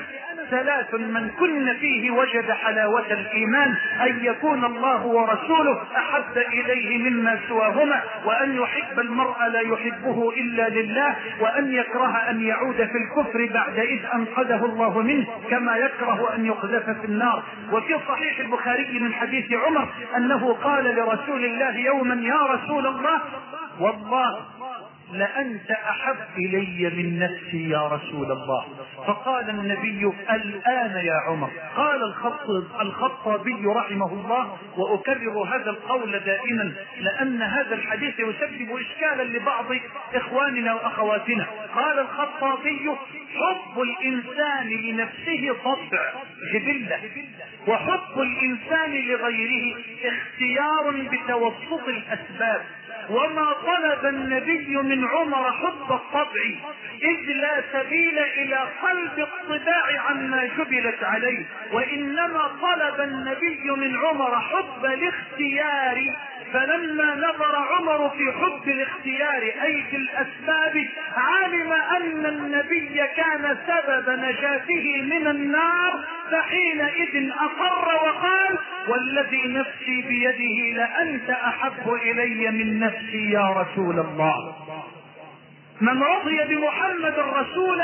ثلاث من كن فيه وجد حلاوة الإيمان: أن يكون الله ورسوله أحب إليه مما سواهما، وأن يحب المرء لا يحبه إلا لله، وأن يكره أن يعود في الكفر بعد إذ أنقذه الله منه، كما يكره أن يقذف في النار. وفي صحيح البخاري من حديث عمر أنه قال لرسول الله يوما: يا رسول الله، والله لأنت أحب إلي من نفسي يا رسول الله. فقال النبي: الآن يا عمر. قال الخطاب الخطابي رحمه الله، وأكرر هذا القول دائما لأن هذا الحديث يسبب إشكالا لبعض إخواننا وأخواتنا. قال الخطابي: حب الإنسان لنفسه طبع جبلة، وحب الإنسان لغيره اختيار بتوسط الأسباب. وما طلب النبي من عمر حب الطبع، إذ لا سبيل إلى قلب الطباع عما جبلت عليه، وإنما طلب النبي من عمر حب الاختيار. فلما نظر عمر في حب الاختيار أي في الأسباب، علم أن النبي كان سبب نجاته من النار، فحينئذ أقر وقال: والذي نفسي بيده لأنت أحب إلي من نفسي يا رسول الله. من رضي بمحمد الرسول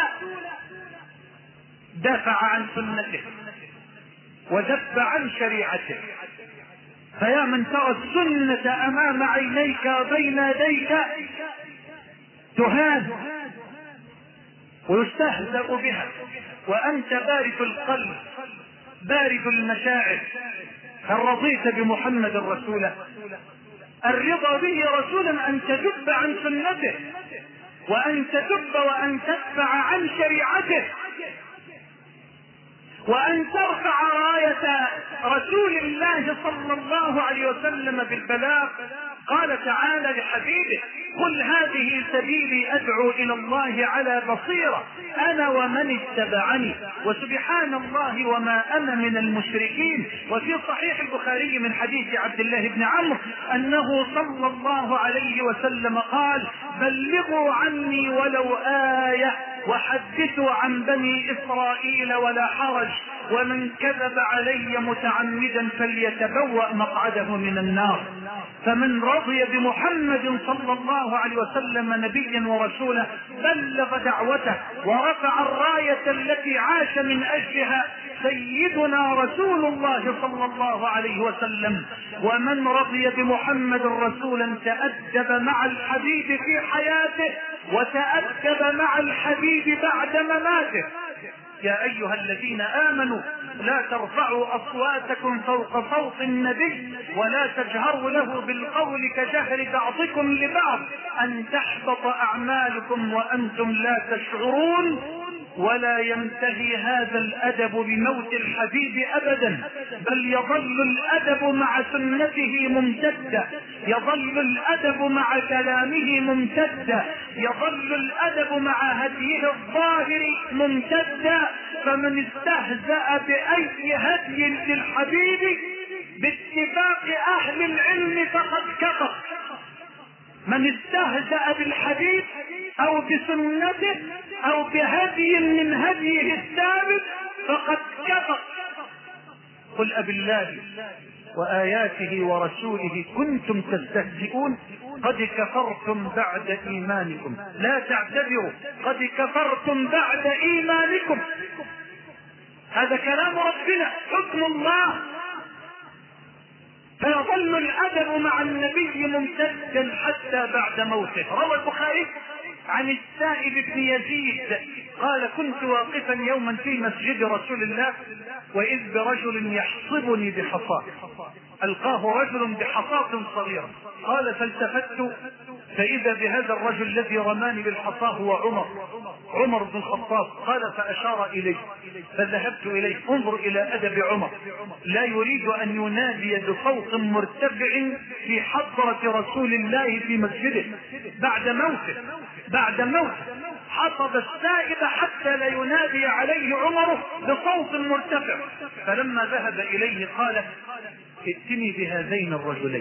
دافع عن سنته ودف عن شريعته. فيا من ترى السنة أمام عينيك بين يديك تهان ويستهزأ بها، وأنت بارد القلب بارد المشاعر. هل رضيت بمحمد رسولا؟ الرضا به رسولا أن تذب عن سنته، وأن تذب وأن تدفع عن شريعته، وأن ترفع راية رسول الله صلى الله عليه وسلم بالبلاغ. قال تعالى لحبيبه: قل هذه سبيلي أدعو إلى الله على بصيرة أنا ومن اتبعني وسبحان الله وما أنا من المشركين. وفي صحيح البخاري من حديث عبد الله بن عمرو أنه صلى الله عليه وسلم قال: بلغوا عني ولو آية وحدثوا عن بني إسرائيل ولا حرج، ومن كذب علي متعمدا فليتبوأ مقعده من النار. فمن رضي بمحمد صلى الله عليه وسلم نبيا ورسولا بلغ دعوته ورفع الراية التي عاش من أجلها سيدنا رسول الله صلى الله عليه وسلم. ومن رضي بمحمد رسولا تأدب مع الحبيب في حياته وتأدب مع الحبيب بعد مماته. يا أيها الذين آمنوا لا ترفعوا أصواتكم فوق صوت النبي ولا تجهروا له بالقول كجهر بعضكم لبعض أن تحبط أعمالكم وأنتم لا تشعرون. ولا ينتهي هذا الأدب بموت الحبيب أبدا، بل يظل الأدب مع سنته ممتدة، يظل الأدب مع كلامه ممتدة، يظل الأدب مع هديه الظاهر ممتدة. فمن استهزأ بأي هدي للحبيب باتفاق أهل العلم فقد كفر. من استهزأ بالحبيب أو بسنته أو بهدي من هديه الثابت فقد كفر. قل أبالله وآياته ورسوله كنتم تستهزئون قد كفرتم بعد إيمانكم لا تعتذروا قد كفرتم بعد إيمانكم. هذا كلام ربنا، حكم الله. فيظل الأدب مع النبي ممتدا حتى بعد موته. روى البخاري عن السائب بن يزيد قال: كنت واقفا يوما في مسجد رسول الله وإذ برجل يحصبني بحصاة، ألقاه رجل بحصاة صغيرة. قال: فالتفت فإذا بهذا الرجل الذي رماني بالحصاة هو عمر عمر بن الخطاب. قال: فأشار إليه فذهبت إليه. انظر إلى أدب عمر، لا يريد أن ينادي بصوت مرتفع في حضرة رسول الله في مسجده بعد موته بعد موته حصب السائب حتى لا ينادي عليه عمر بصوت مرتفع. فلما ذهب إليه قال: ائتني بهذين الرجلين.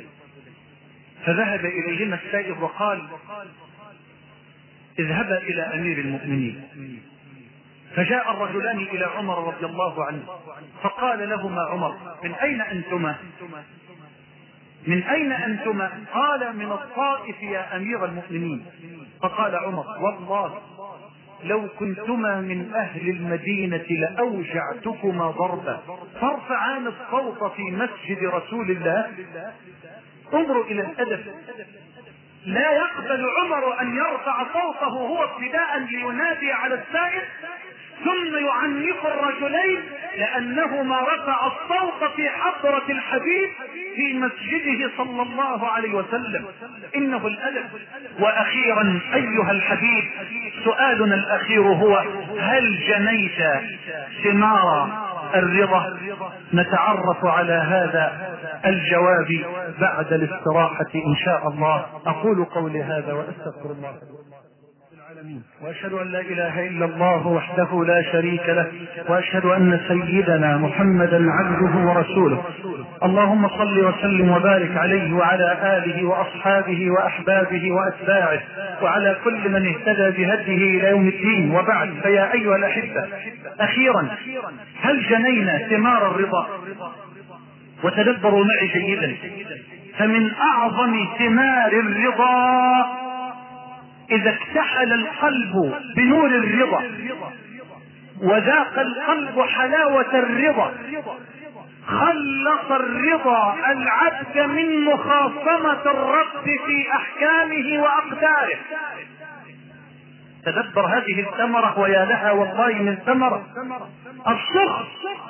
فذهب إليهما السائب وقال: اذهبا إلى أمير المؤمنين فجاء الرجلان إلى عمر رضي الله عنه فقال لهما عمر: من أين أنتما؟ من أين أنتما؟ قال: من الطائف يا أمير المؤمنين. فقال عمر: والله لو كنتما من أهل المدينة لأوجعتكما ضربا فارفعان الصوت في مسجد رسول الله. انظروا إلى الأدب، لا يقبل عمر أن يرفع صوته هو ابتداء لينادي على السائر ثم يعنف الرجلين لأنهما رفع الصوت في حضرة الحبيب في مسجده صلى الله عليه وسلم. إنه الأدب. وأخيرا أيها الحبيب، سؤالنا الأخير هو: هل جنيت ثمار الرضا؟ نتعرف على هذا الجواب بعد الاستراحة إن شاء الله. أقول قولي هذا وأستغفر الله العالمين، وأشهد أن لا إله إلا الله وحده لا شريك له، وأشهد أن سيدنا محمدا عبده ورسوله. اللهم صل وسلم وبارك عليه وعلى آله وأصحابه وأحبابه وأتباعه وعلى كل من اهتدى بهديه إلى يوم الدين. وبعد، فيا أيها الأحبة، أخيرا هل جنينا ثمار الرضا؟ وتدبروا معي جيدا، فمن أعظم ثمار الرضا إذا اكتحل القلب بنور الرضا وذاق القلب حلاوة الرضا، خلص الرضا العبد من مخاصمة الرب في أحكامه وأقداره. تدبر هذه الثمرة، ويا لها والله من ثمرة. السخط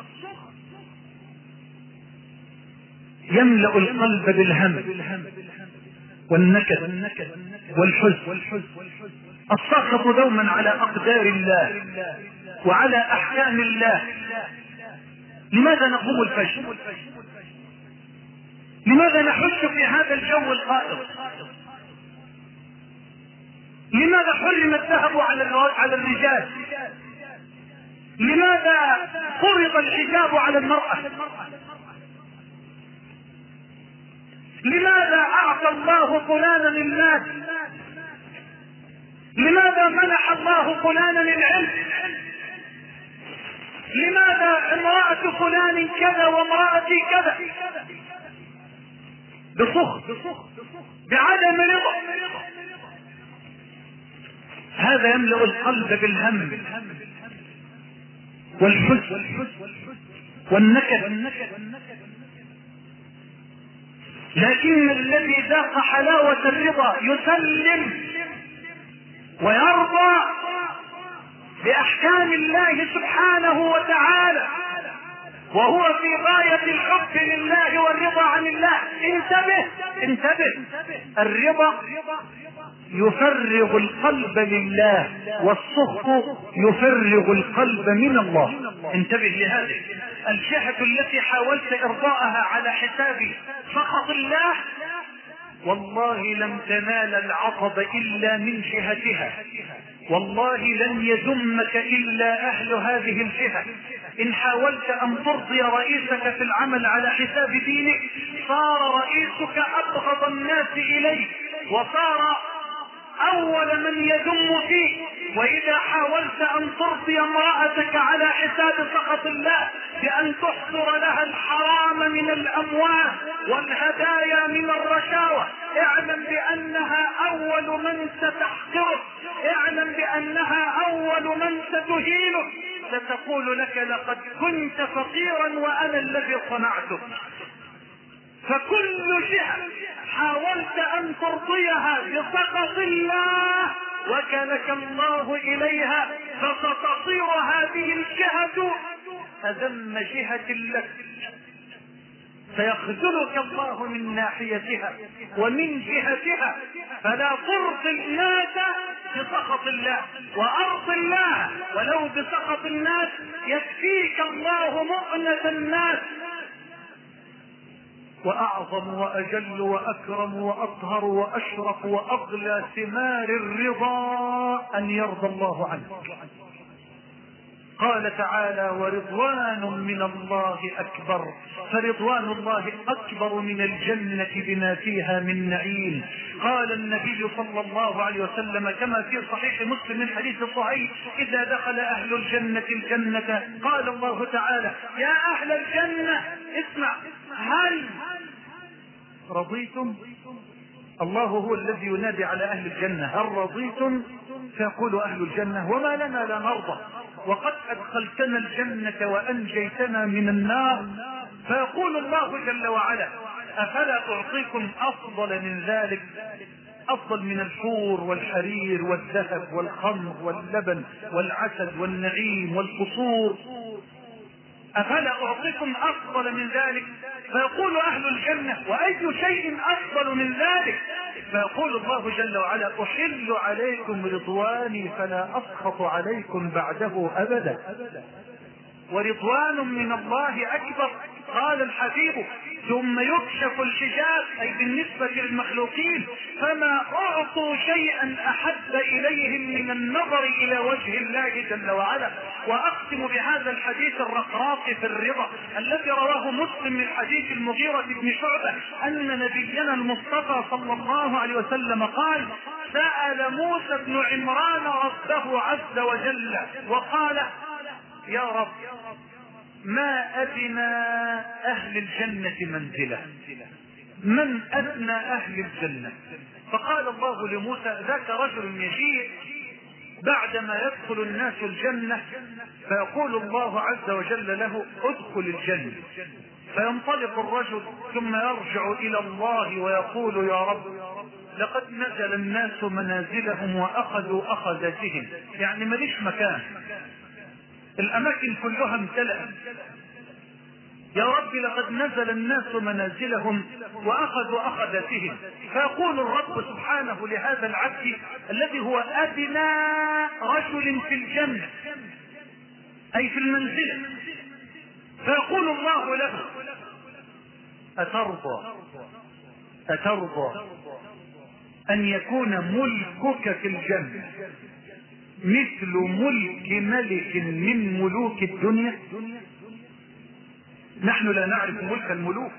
يملأ القلب بالهم والنكد والحزن. السخط دوما على أقدار الله وعلى أحكام الله. لماذا نقوم الفجر؟ لماذا نحج في هذا الجو القائض؟ لماذا حرم الذهب على الرجال؟ لماذا فرض الحجاب على المرأة؟ لماذا أعطى الله فلانا للناس؟ لماذا منح الله فلانا للعلم؟ لماذا امرأة فلان كذا وامرأتي كذا؟ بسخط، بعدم رضا. هذا يملأ القلب بالهم والحزن والنكد. لكن الذي ذاق حلاوة الرضا يسلم ويرضى بأحكام الله سبحانه وتعالى، وهو في غاية الحب لله والرضا عن الله. انتبه انتبه، الرضا يفرغ القلب لله، والسخط يفرغ القلب من الله. انتبه لهذه الجهة التي حاولت إرضاءها على حساب سخط الله، والله لم تنال العقب إلا من جهتها، والله لن يذمك إلا أهل هذه الجهة. إن حاولت أن ترضي رئيسك في العمل على حساب دينك صار رئيسك أبغض الناس إليك وصار أول من يذم فيك. وإذا حاولت أن ترضي امرأتك على حساب سخط الله بأن تحضر لها الحرام من الأموال والهدايا من الرشاوى، اعلم بأنها أول من ستحقرك، اعلم بأنها أول من ستهينك. ستقول لك: لقد كنت فقيرا وأنا الذي صنعتك. فكل جهة حاولت أن ترضيها بسخط الله وكلك الله إليها، فستصير هذه الجهة أذم جهة لك، فيخذلك الله من ناحيتها ومن جهتها. فلا ترضي الناس بسخط الله، وأرض الله ولو بسخط الناس يكفيك الله مؤنة الناس. وأعظم وأجل وأكرم وأطهر وأشرف وأغلى ثمار الرضا أن يرضى الله عنك. قال تعالى ورضوان من الله أكبر، فرضوان الله أكبر من الجنة بما فيها من نعيم. قال النبي صلى الله عليه وسلم كما في صحيح مسلم من حديث صهيب إذا دخل أهل الجنة الجنة قال الله تعالى يا أهل الجنة اسمع هل رضيتم؟ الله هو الذي ينادي على أهل الجنة هل رضيتم؟ فيقول أهل الجنة وما لنا لا نرضى وقد أدخلتنا الجنة وأنجيتنا من النار. فيقول الله جل وعلا أفلا أعطيكم أفضل من ذلك، أفضل من الحور والحرير والذهب والخمر واللبن والعسل والنعيم والقصور، أفلا أعطيكم أفضل من ذلك؟ فيقول أهل الجنة وأي شيء أفضل من ذلك؟ فيقول الله جل وعلا أحل عليكم رضواني فلا أسخط عليكم بعده أبدا، ورضوان من الله أكبر. قال الحبيب ثم يكشف الحجاب أي بالنسبة للمخلوقين فما أعطوا شيئا أحب إليهم من النظر إلى وجه الله جل وعلا. وأقسم بهذا الحديث الرقراق في الرضا الذي رواه مسلم من حديث المغيرة بن شعبة أن نبينا المصطفى صلى الله عليه وسلم قال سأل موسى بن عمران ربه عز وجل وقال يا رب ما أدنى أهل الجنة منزلة، من أدنى أهل الجنة؟ فقال الله لموسى ذاك رجل يجيء بعدما يدخل الناس الجنة فيقول الله عز وجل له ادخل الجنة، فينطلق الرجل ثم يرجع إلى الله ويقول يا رب لقد نزل الناس منازلهم وأخذوا أخذتهم، يعني ماليش مكان، الأماكن كلها امتلأت، يا رب لقد نزل الناس منازلهم وأخذوا أخذتهم. فيقول الرب سبحانه لهذا العبد الذي هو أدنى رجل في الجنة أي في المنزلة، فيقول الله له أترضى أترضى أن يكون ملكك في الجنة مثل ملك ملك من ملوك الدنيا؟ نحن لا نعرف ملك الملوك،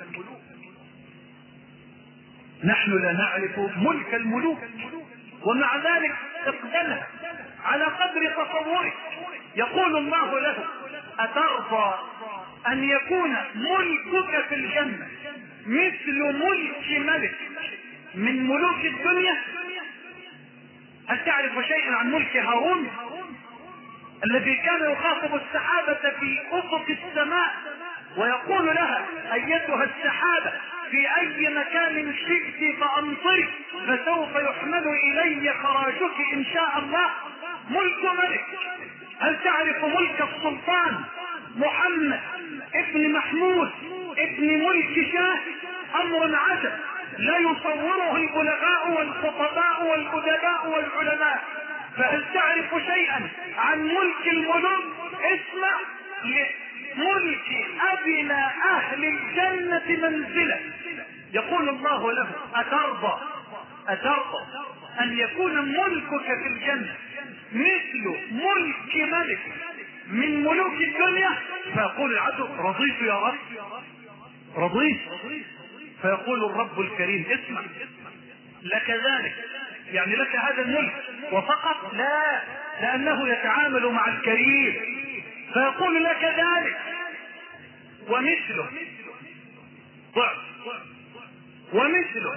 نحن لا نعرف ملك الملوك، ومع ذلك اقبلها على قدر تصورك. يقول الله له أترضى أن يكون ملكك في الجنة مثل ملك ملك من ملوك الدنيا؟ هل تعرف شيئا عن ملك هارون الذي كان يخاطب السحابة في أفق السماء ويقول لها أيتها السحابة في أي مكان شئت فأمطري فسوف يحمل إلي خراجك إن شاء الله؟ ملك ملك. هل تعرف ملك السلطان محمد ابن محمود ابن ملك شاه؟ أمر عجب لا يصوره البلغاء والخطباء والأدباء والعلماء. فهل تعرف شيئا عن ملك الملوك؟ اسمع لملك أدنى أهل الجنة منزلة. يقول الله له أترضى أترضى أن يكون ملكك في الجنة مثل ملك ملك من ملوك الدنيا؟ فيقول العبد رضيت يا رب رضيت. فيقول الرب الكريم اسمع لك ذلك، يعني لك هذا الملك وفقط؟ لا، لأنه يتعامل مع الكريم. فيقول لك ذلك ومثله ضعف ومثله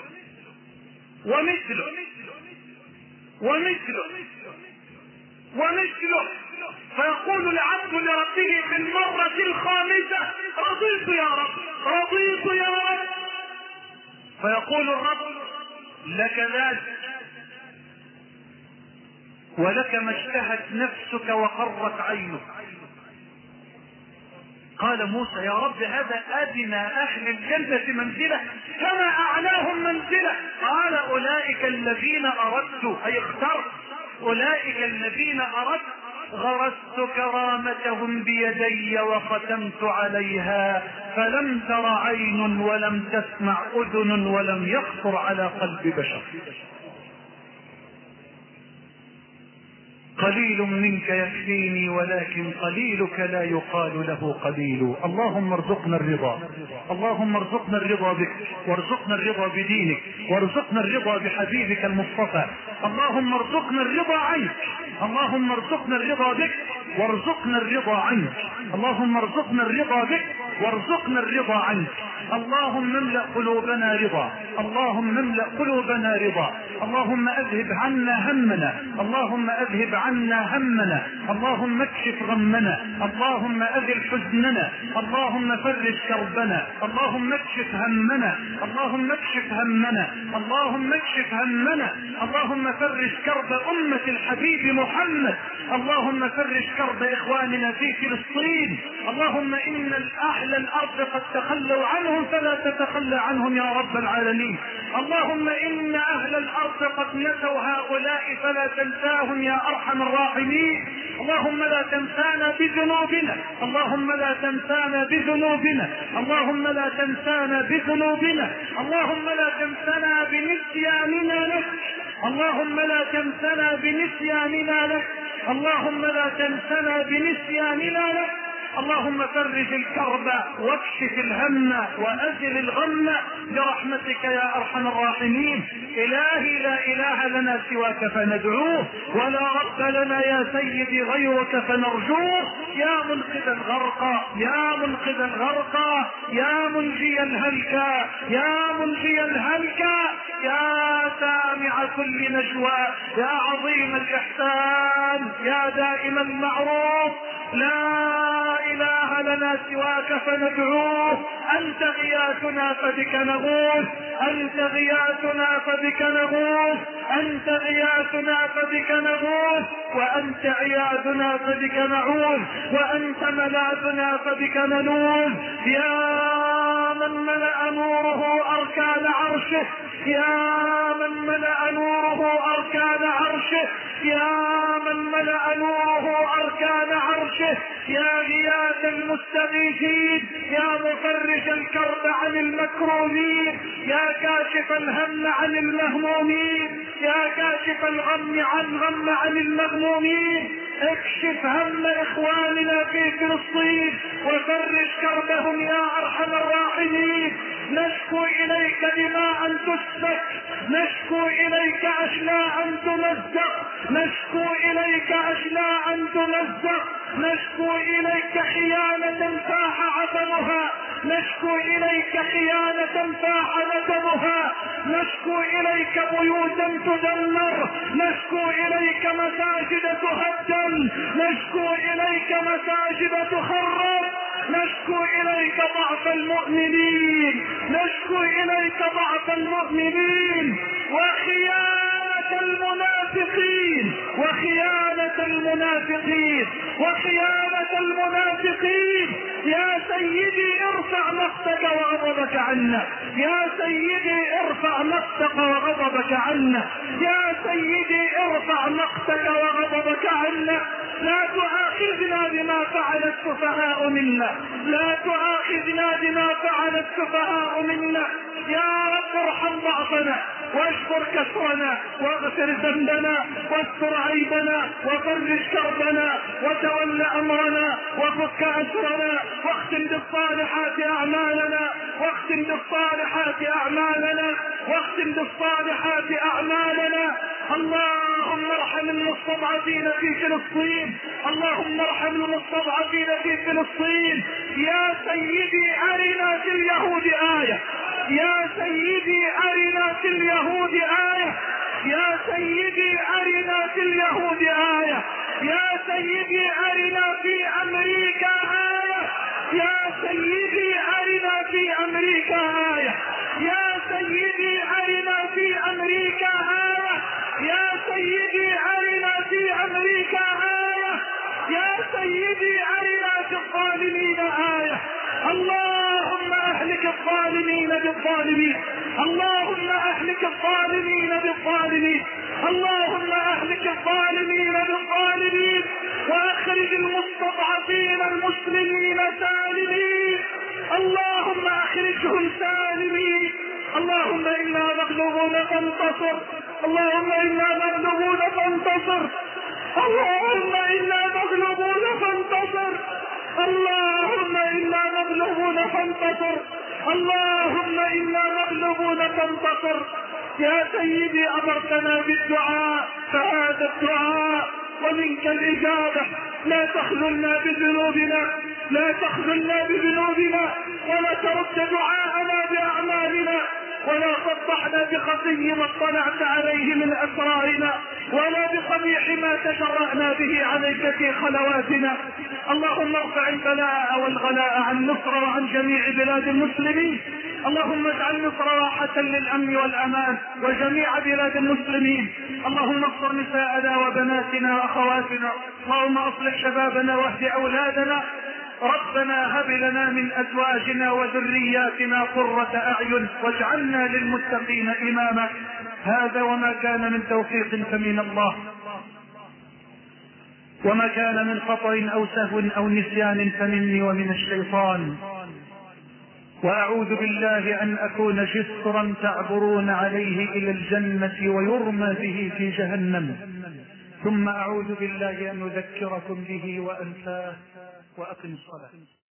ومثله ومثله ومثله. فيقول العبد لربه في المرة الخامسة رضيت يا رب رضيت يا رب. فيقول الرب لك ذلك ولك ما اشتهت نفسك وقرت عينك. قال موسى يا رب هذا أدنى أهل الجنة منزلة فما أعلاهم منزلة؟ قال أولئك الذين أردت أي اخترت أولئك الذين أردت غرست كرامتهم بيدي وختمت عليها فلم تر عين ولم تسمع أذن ولم يخطر على قلب بشر. قليل منك يكفيني ولكن قليلك لا يقال له قليل. اللهم ارزقنا الرضا، اللهم ارزقنا الرضا بك، وارزقنا الرضا بدينك، وارزقنا الرضا بحبيبك المصطفى. اللهم ارزقنا الرضا عنك، اللهم ارزقنا الرضا بك وارزقنا الرضا عنك، اللهم ارزقنا الرضا بك وارزقنا الرضا عنك. اللهم املأ قلوبنا رضا، اللهم املأ قلوبنا رضا، اللهم اذهب عنا همنا، اللهم اذهب عنا همنا، اللهم اكشف غمنا، اللهم اذل حزننا، اللهم فرج كربنا، اللهم اكشف همنا، اللهم اكشف همنا، اللهم اكشف همنا، اللهم فرج كرب امة الحبيب محمد، اللهم فرج كرب اخواننا في فلسطين. اللهم ان اهل الارض قد تخلوا عنهم فلا تتخلى عنهم يا رب العالمين. اللهم ان اهل الارض قد نسوا هؤلاء فلا تنساهم يا ارحم الراحمين. اللهم لا تنسانا بذنوبنا، اللهم لا تنسانا بذنوبنا، اللهم لا تنسانا بذنوبنا، اللهم لا تنسانا بنسياننا لك، اللهم لا تنسنا بنسياننا لك، اللهم لا تنسنا بنسياننا لك. اللهم فرج الكرب واكشف الهم وازل الغم برحمتك يا ارحم الراحمين. الهي لا اله لنا سواك فندعوه، ولا رب لنا يا سيدي غيرك فنرجوه. يا منقذ الغرقى، يا منقذ الغرقى، يا منجي الهلكى، يا منجي الهلكى، يا سامع كل نجوى، يا عظيم الاحسان، يا دائم المعروف. لا اله لنا سواك فندعوه. انت غياثنا فبك نغوث، انت غياثنا فبك نغوث، انت غياثنا فبك نغوث، وانت عياذنا فبك نعوذ، وانت ملاذنا فبك نلوذ. يا من ملأ نوره اركان عرشه، يا من ملأ نوره اركان عرشه، يا من ملأ نوره اركان عرشه، يا غياث المستغيثين، يا مفرج الكرب عن المكروبين، يا كاشف الهم عن المهمومين، يا كاشف الغم عن غم عن المغمومين. اكشف هم اخواننا في فلسطين وفرج كربهم يا ارحم الراحمين. نشكو اليك دماء تسفك، نشكو اليك اشلاء تمزق، نشكو اليك اشلاء تمزق، نشكو اليك خيانة فاح عدمها، نشكو اليك خيانة فاح عدمها، نشكو اليك بيوتا تدمر، نشكو اليك مساجد تهدم، نشكو اليك مساجد تخرب، نشكو اليك ضعف المؤمنين، نشكو اليك ضعف المؤمنين وخيانة المنافقين، وخيانة المنافقين، وخيانة المنافقين. يا سيدي ارفع مقتك وغضبك عنا، يا سيدي ارفع مقتك وغضبك عنا، يا سيدي ارفع مقتك وغضبك عنا. لا تؤاخذنا بما فعل السفهاء منا، لا تؤاخذنا بما فعل السفهاء منا. يا رب ارحم ضعفنا واشكر كسرنا واغفر ذنبنا واستر عيبنا وفرج كربنا وتول امرنا وفك اسرنا واختم بالصالحات اعمالنا، واختم بالصالحات اعمالنا، واختم بالصالحات اعمالنا. اللهم ارحم المستضعفين في فلسطين، اللهم ارحم المستضعفين في فلسطين. يا سيدي ارنا في اليهود آية، يا سيدي ارنا في اليهود آية، يا سيدي ارنا في اليهود آية، يا سيدي ارنا في امريكا آية، يا سيدي ارنا في امريكا آية، يا سيدي ارنا في امريكا آية، يا سيدي ارنا في امريكا آية، يا سيدي ارنا في الظالمين آية. اللهم اهلك الظالمين بالظالمين، اللهم اهلك الظالمين بالظالمين، اللهم اهلك الظالمين بالظالمين، واخرج المستضعفين المسلمين سالمين، اللهم اخرجهم سالمين. اللهم انا مغلوبون فانتصر، اللهم انا مغلوبون فانتصر، اللهم إنا مغلوبون فانتصر، اللهم إنا مغلوبون فانتصر، اللهم إنا مغلوبون فانتصر. يا سيدي أمرتنا بالدعاء فهذا الدعاء ومنك الإجابة. لا تخذلنا بذنوبنا، لا تخذلنا بذنوبنا، ولا ترد دعاءنا بأعمالنا، ولا تفضحنا بخفي ما اطلعت عليه من أسرارنا، ولا بقبيح ما تجرأنا به عليك في خلواتنا. اللهم ارفع البلاء والغلاء عن مصر وعن جميع بلاد المسلمين. اللهم اجعل مصر راحة للأمن والأمان وجميع بلاد المسلمين. اللهم اغفر نساءنا وبناتنا وأخواتنا، اللهم اصلح شبابنا واهد أولادنا. ربنا هب لنا من أزواجنا وذرياتنا قرة أعين واجعلنا للمتقين إماما. هذا وما كان من توفيق فمن الله، وما كان من خطأ أو سهو أو نسيان فمني ومن الشيطان. وأعوذ بالله أن أكون جسرا تعبرون عليه إلى الجنة ويرمى به في جهنم. ثم أعوذ بالله أن أذكركم به وأنساه. وأقم الصلاة.